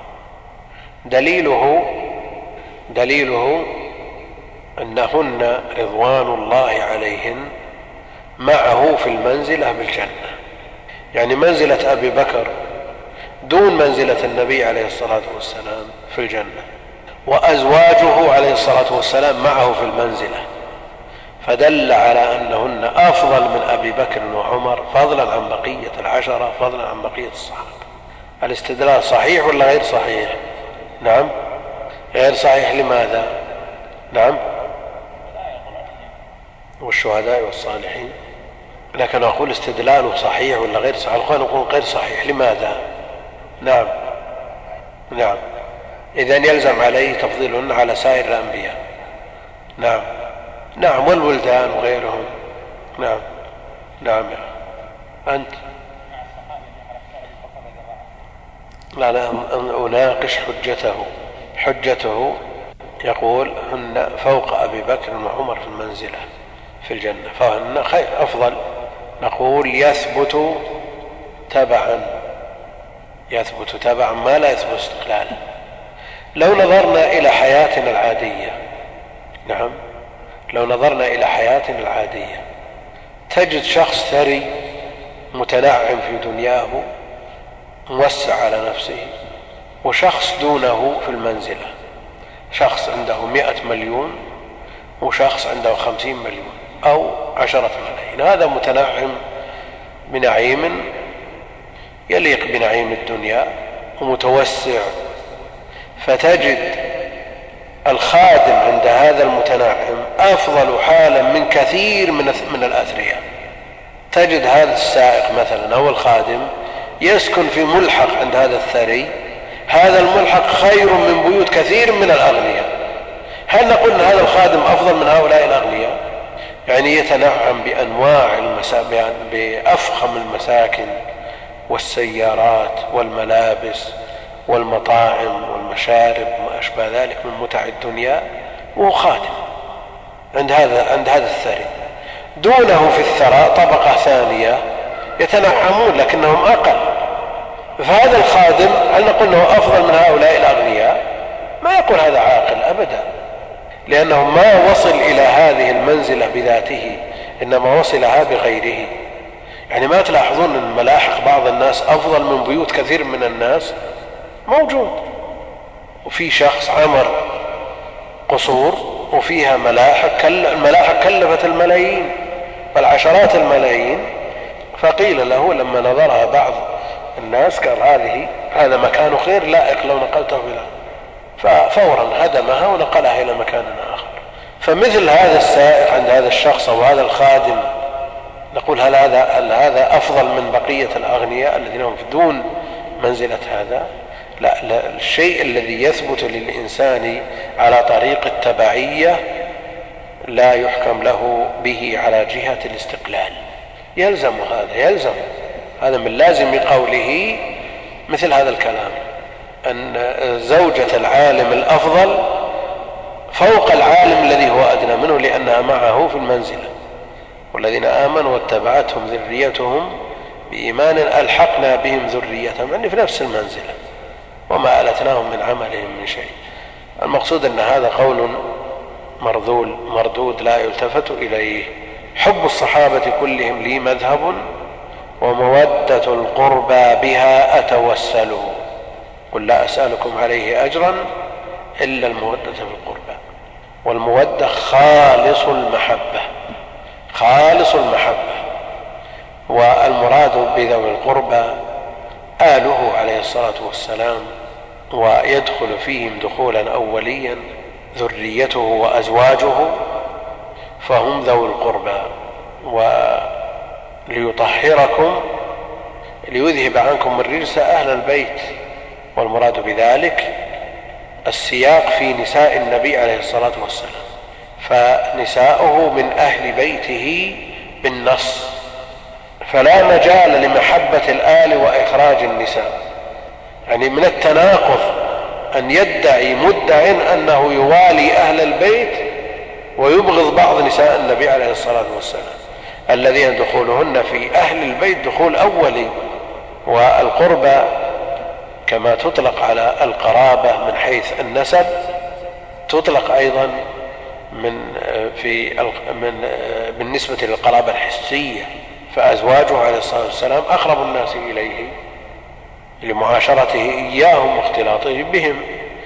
دليله أنهن رضوان الله عليهن معه في المنزلة بالجنة، يعني منزلة أبي بكر دون منزلة النبي عليه الصلاة والسلام في الجنة، وأزواجه عليه الصلاة والسلام معه في المنزلة، فدل على أنهن أفضل من أبي بكر وعمر فضلا عن بقية 10، فضلا عن بقية الصحابة. الاستدلال صحيح ولا غير صحيح؟ نعم غير صحيح. لماذا؟ نعم والشهداء والصالحين. لكن أقول استدلاله صحيح ولا غير صحيح؟ الأخوان يقولون غير صحيح. لماذا؟ نعم إذن يلزم عليه تفضيلهن على سائر الأنبياء. نعم والولدان وغيرهم. نعم أنت لا أناقش حجته يقول هن فوق أبي بكر وعمر في المنزلة في الجنة، فهن خير أفضل. نقول يثبت تبعا ما لا يثبت استقلالا. لو نظرنا إلى حياتنا العادية تجد شخص ثري متنعم في دنياه موسع على نفسه، وشخص دونه في المنزلة، شخص عنده 100 مليون وشخص عنده 50 مليون أو 10 ملايين. هذا متنعم بنعيم يليق بنعيم الدنيا ومتوسع، فتجد الخادم عند هذا المتنعم أفضل حالا من كثير من الأثرياء. تجد هذا السائق مثلا أو الخادم يسكن في ملحق عند هذا الثري، هذا الملحق خير من بيوت كثير من الأغنياء. هل نقول أن هذا الخادم أفضل من هؤلاء الأغنياء؟ يعني يتنعم بأنواع بأفخم المساكن والسيارات والملابس والمطاعم والمشارب وما أشبه ذلك من متع الدنيا، وهو خادم عند هذا الثري. دونه في الثراء طبقة ثانية يتنعمون لكنهم أقل. فهذا الخادم هل نقول أنه أفضل من هؤلاء الأغنياء؟ ما يقول هذا عاقل أبدا، لأنه ما وصل إلى هذه المنزلة بذاته، إنما وصلها بغيره. يعني ما تلاحظون أن ملاحق بعض الناس أفضل من بيوت كثير من الناس؟ موجود. وفي شخص عمر قصور وفيها الملاحق كلفت الملايين والعشرات الملايين، فقيل له لما نظرها بعض الناس قال هذا مكان خير لائق لو نقلته إلى، ففورا هدمها ونقلها إلى مكان آخر. فمثل هذا السائق عند هذا الشخص أو هذا الخادم نقول هل هذا أفضل من بقية الأغنياء الذين هم دون منزلة هذا؟ لا، الشيء الذي يثبت للإنسان على طريق التبعية لا يحكم له به على جهة الاستقلال. يلزم هذا من لازم قوله مثل هذا الكلام، أن زوجة العالم الأفضل فوق العالم الذي هو أدنى منه لأنها معه في المنزلة. والذين آمنوا واتبعتهم ذريتهم بإيمان ألحقنا بهم ذريتهم، يعني في نفس المنزلة وما ألتناهم من عملهم من شيء. المقصود أن هذا قول مردود لا يلتفت إليه. حب الصحابة كلهم لي مذهب، ومودة القربى بها أتوسل، قل لا أسألكم عليه أجرا إلا المودة في القربى. والمودة خالص المحبة، والمراد بذوي القربى آله عليه الصلاة والسلام، ويدخل فيهم دخولا أوليا ذريته وأزواجه فهم ذوي القربى، وليطهركم ليذهب عنكم الرجس أهل البيت. والمراد بذلك السياق في نساء النبي عليه الصلاة والسلام، فنساؤه من أهل بيته بالنص، فلا مجال لمحبة الآل وإخراج النساء. يعني من التناقض أن يدعي مدع أنه يوالي أهل البيت ويبغض بعض نساء النبي عليه الصلاة والسلام الذين دخولهن في أهل البيت دخول أولي. والقربى كما تطلق على القرابة من حيث النسب تطلق أيضا بالنسبة للقرابة الحسية، فأزواجه عليه الصلاة والسلام أقرب الناس إليه لمعاشرته إياهم واختلاطه بهم،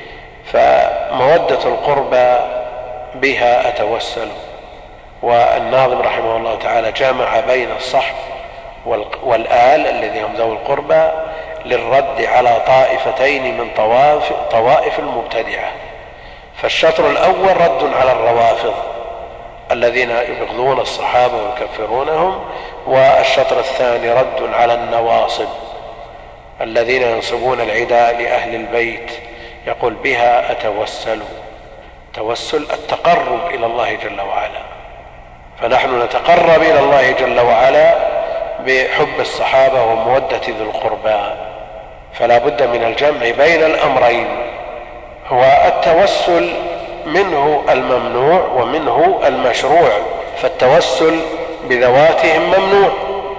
فمودة القربى بها أتوسل. والناظم رحمه الله تعالى جمع بين الصحب والآل الذين هم ذوي القربى للرد على طائفتين من طوائف المبتدعة. فالشطر الأول رد على الروافض الذين يبغضون الصحابة ويكفرونهم، والشطر الثاني رد على النواصب الذين ينصبون العداء لأهل البيت. يقول بها أتوسل، توسل التقرب إلى الله جل وعلا، فنحن نتقرب إلى الله جل وعلا بحب الصحابة ومودة ذي القربى، فلا بد من الجمع بين الأمرين. هو التوسل منه الممنوع ومنه المشروع، فالتوسل بذواتهم ممنوع،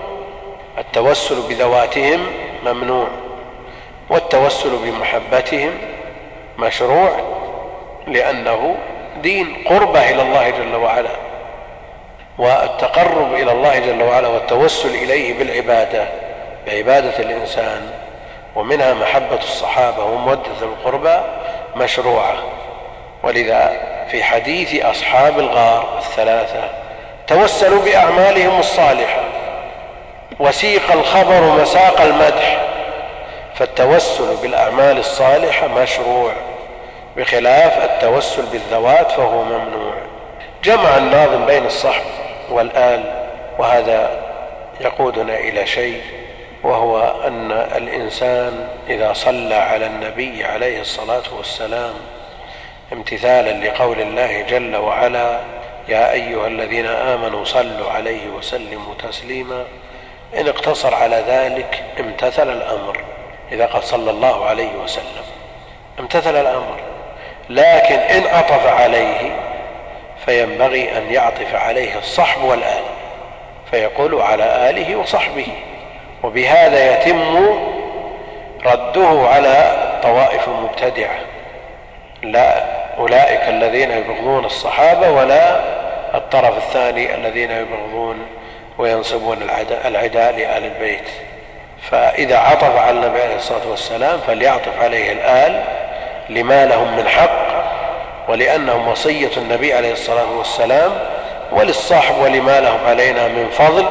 التوسل بذواتهم ممنوع، والتوسل بمحبتهم مشروع لأنه دين قربة إلى الله جل وعلا. والتقرب إلى الله جل وعلا والتوسل إليه بالعبادة بعبادة الإنسان ومنها محبة الصحابة ومودة القربى مشروعة. ولذا في حديث أصحاب الغار الثلاثة توسلوا بأعمالهم الصالحة وسيق الخبر مساق المدح، فالتوسل بالأعمال الصالحة مشروع بخلاف التوسل بالذوات فهو ممنوع. جمع الناظم بين الصحب والآل، وهذا يقودنا إلى شيء، وهو أن الإنسان إذا صلى على النبي عليه الصلاة والسلام امتثالا لقول الله جل وعلا يا أيها الذين آمنوا صلوا عليه وسلموا تسليما، إن اقتصر على ذلك امتثل الأمر. إذا قال صلى الله عليه وسلم امتثل الأمر، لكن إن عطف عليه فينبغي أن يعطف عليه الصحب والآل، فيقول على آله وصحبه، وبهذا يتم رده على طوائف المبتدعة، لا أولئك الذين يبغضون الصحابة ولا الطرف الثاني الذين يبغضون وينصبون العداء لآل البيت. فإذا عطف على النبي عليه الصلاة والسلام فليعطف عليه الآل لما لهم من حق ولأنهم وصية النبي عليه الصلاة والسلام، وللصاحب ولما لهم علينا من فضل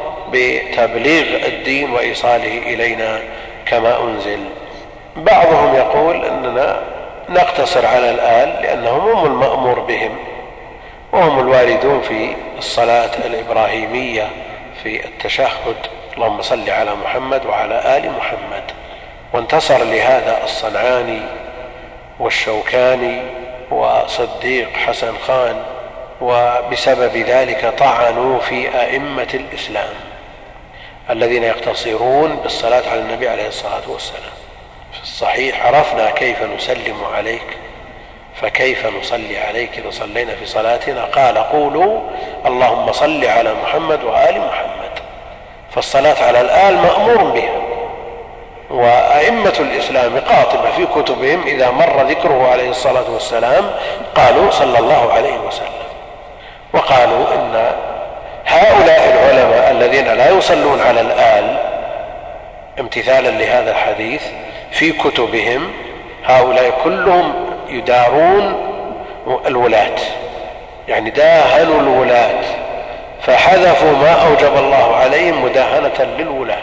بتبليغ الدين وإيصاله إلينا كما أنزل. بعضهم يقول أننا نقتصر على الآل لأنهم هم المأمور بهم وهم الواردون في الصلاة الإبراهيمية في التشهد اللهم صل على محمد وعلى آل محمد. وانتصر لهذا الصنعاني والشوكاني وصديق حسن خان، وبسبب ذلك طعنوا في أئمة الإسلام الذين يقتصرون بالصلاة على النبي عليه الصلاة والسلام. في الصحيح عرفنا كيف نسلم عليك فكيف نصلي عليك إذا صلينا في صلاتنا؟ قال قولوا اللهم صل على محمد وآل محمد. فالصلاة على الآل مأمور بها، وأئمة الإسلام قاطبة في كتبهم إذا مر ذكره عليه الصلاة والسلام قالوا صلى الله عليه وسلم. وقالوا إن هؤلاء العلماء الذين لا يصلون على الآل امتثالا لهذا الحديث في كتبهم هؤلاء كلهم يدارون الولاة، يعني داهنوا الولاة فحذفوا ما أوجب الله عليهم مداهنة للولاة.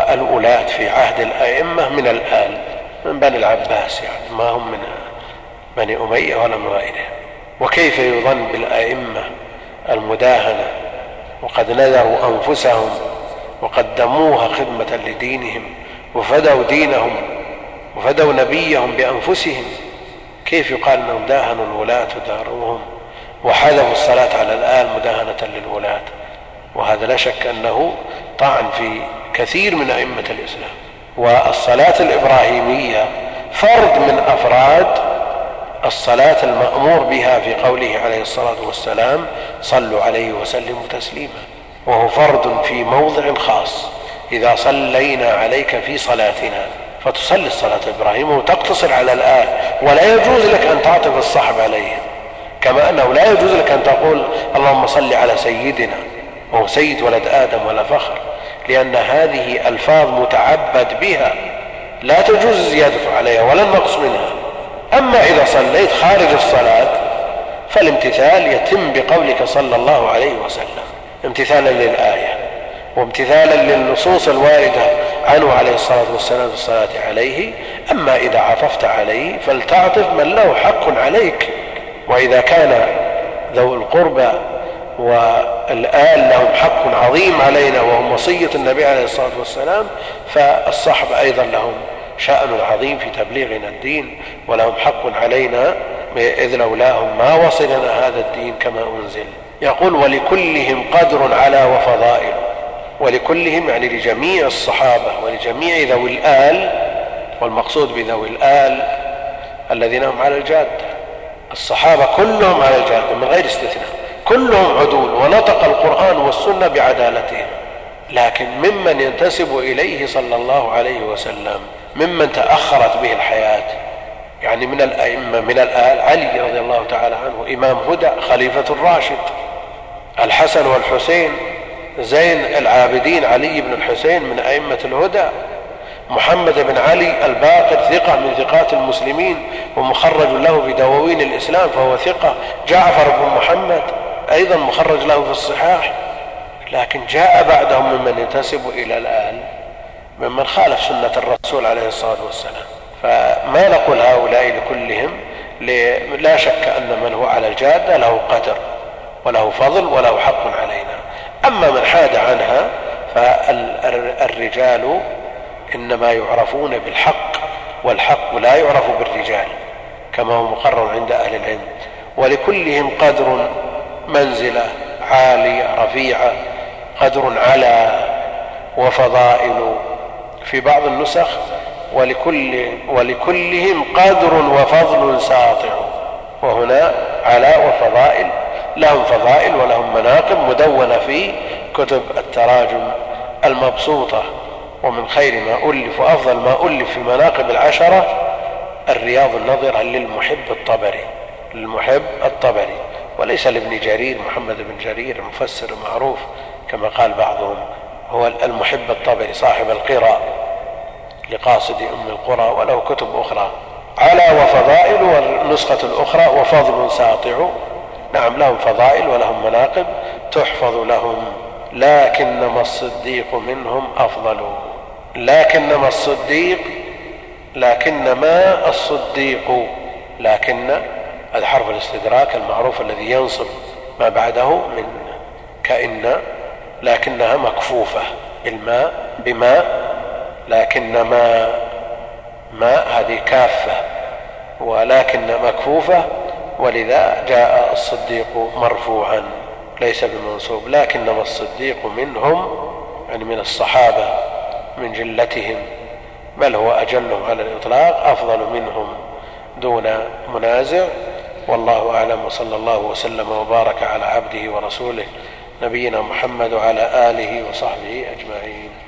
والولاة في عهد الأئمة من الآل من بني العباس، يعني ما هم بني أمية ولا من غيرهم. وكيف يظن بالأئمة المداهنة وقد نذروا أنفسهم وقدموها خدمة لدينهم وفدوا دينهم وفدوا نبيهم بأنفسهم، كيف يقال أنهم داهنوا الولاة وداروهم وحذفوا الصلاة على الآل مداهنة للولاة؟ وهذا لا شك أنه طعن في كثير من أئمة الإسلام. والصلاة الإبراهيمية فرد من أفراد الصلاة المأمور بها في قوله عليه الصلاة والسلام صلوا عليه وسلموا تسليما، وهو فرد في موضع خاص. إذا صلينا عليك في صلاتنا فتصلي الصلاة الإبراهيمية وتقتصر على الآل، ولا يجوز لك أن تعطف الصحب عليهم، كما أنه لا يجوز لك أن تقول اللهم صل على سيدنا وهو سيد ولد آدم ولا فخر، لأن هذه ألفاظ متعبد بها لا تجوز الزيادة عليها ولا النقص منها. أما إذا صليت خارج الصلاة فالامتثال يتم بقولك صلى الله عليه وسلم امتثالا للآية وامتثالا للنصوص الواردة عنه عليه الصلاة والسلام في الصلاة عليه. أما إذا عطفت عليه فلتعطف من له حق عليك، وإذا كان ذو القربى والآل لهم حق عظيم علينا وهم وصية النبي عليه الصلاة والسلام، فالصحب أيضا لهم شأن عظيم في تبليغنا الدين ولهم حق علينا، إذ لولاهم ما وصلنا هذا الدين كما أنزل. يقول ولكلهم قدر على وفضائل، ولكلهم يعني لجميع الصحابة ولجميع ذوي الآل، والمقصود بذوي الآل الذين هم على الجادة. الصحابة كلهم على الجادة من غير استثناء، كلهم عدول ونطق القرآن والسنة بعدالتهم، لكن ممن ينتسب إليه صلى الله عليه وسلم ممن تأخرت به الحياة، يعني من الأئمة من الآل علي رضي الله تعالى عنه إمام هدى خليفة الراشد، الحسن والحسين زين العابدين علي بن الحسين من أئمة الهدى، محمد بن علي الباقر ثقة من ثقات المسلمين ومخرج له في دواوين الإسلام فهو ثقة، جعفر بن محمد أيضا مخرج له في الصحاح. لكن جاء بعدهم ممن ينتسب إلى الآل ممن خالف سنة الرسول عليه الصلاة والسلام، فما نقول هؤلاء لكلهم، لا شك أن من هو على الجادة له قدر وله فضل وله حق علينا. أما من حاد عنها فالرجال إنما يعرفون بالحق، والحق لا يعرف بالرجال كما هو مقرر عند أهل العلم. ولكلهم قدر منزلة عالية رفيعة، قدر على وفضائل، في بعض النسخ ولكلهم قدر وفضل ساطع، وهنا على وفضائل، لهم فضائل ولهم مناقب مدونة في كتب التراجم المبسوطة. ومن خير ما ألف وأفضل ما ألف في مناقب العشرة الرياض النظرة للمحب الطبري، وليس لابن جرير محمد بن جرير المفسر المعروف كما قال بعضهم، هو المحب الطبري صاحب القراء لقاصد أم القرى، وله كتب أخرى على وفضائل، والنسخة الأخرى وفضل ساطع. نعم لهم فضائل ولهم مناقب تحفظ لهم، لكنما الصديق منهم أفضل. لكنما الصديق لكن هذا حرف الاستدراك المعروف الذي ينصب ما بعده من كأن، لكنها مكفوفة الماء بماء، لكنما ماء هذه كافة، ولكن مكفوفة، ولذا جاء الصديق مرفوعا ليس بمنصوب. لكنما الصديق منهم يعني من الصحابة من جلتهم، بل هو أجلهم على الإطلاق، أفضل منهم دون منازع. والله أعلم، وصلى الله وسلم وبارك على عبده ورسوله نبينا محمد وعلى آله وصحبه أجمعين.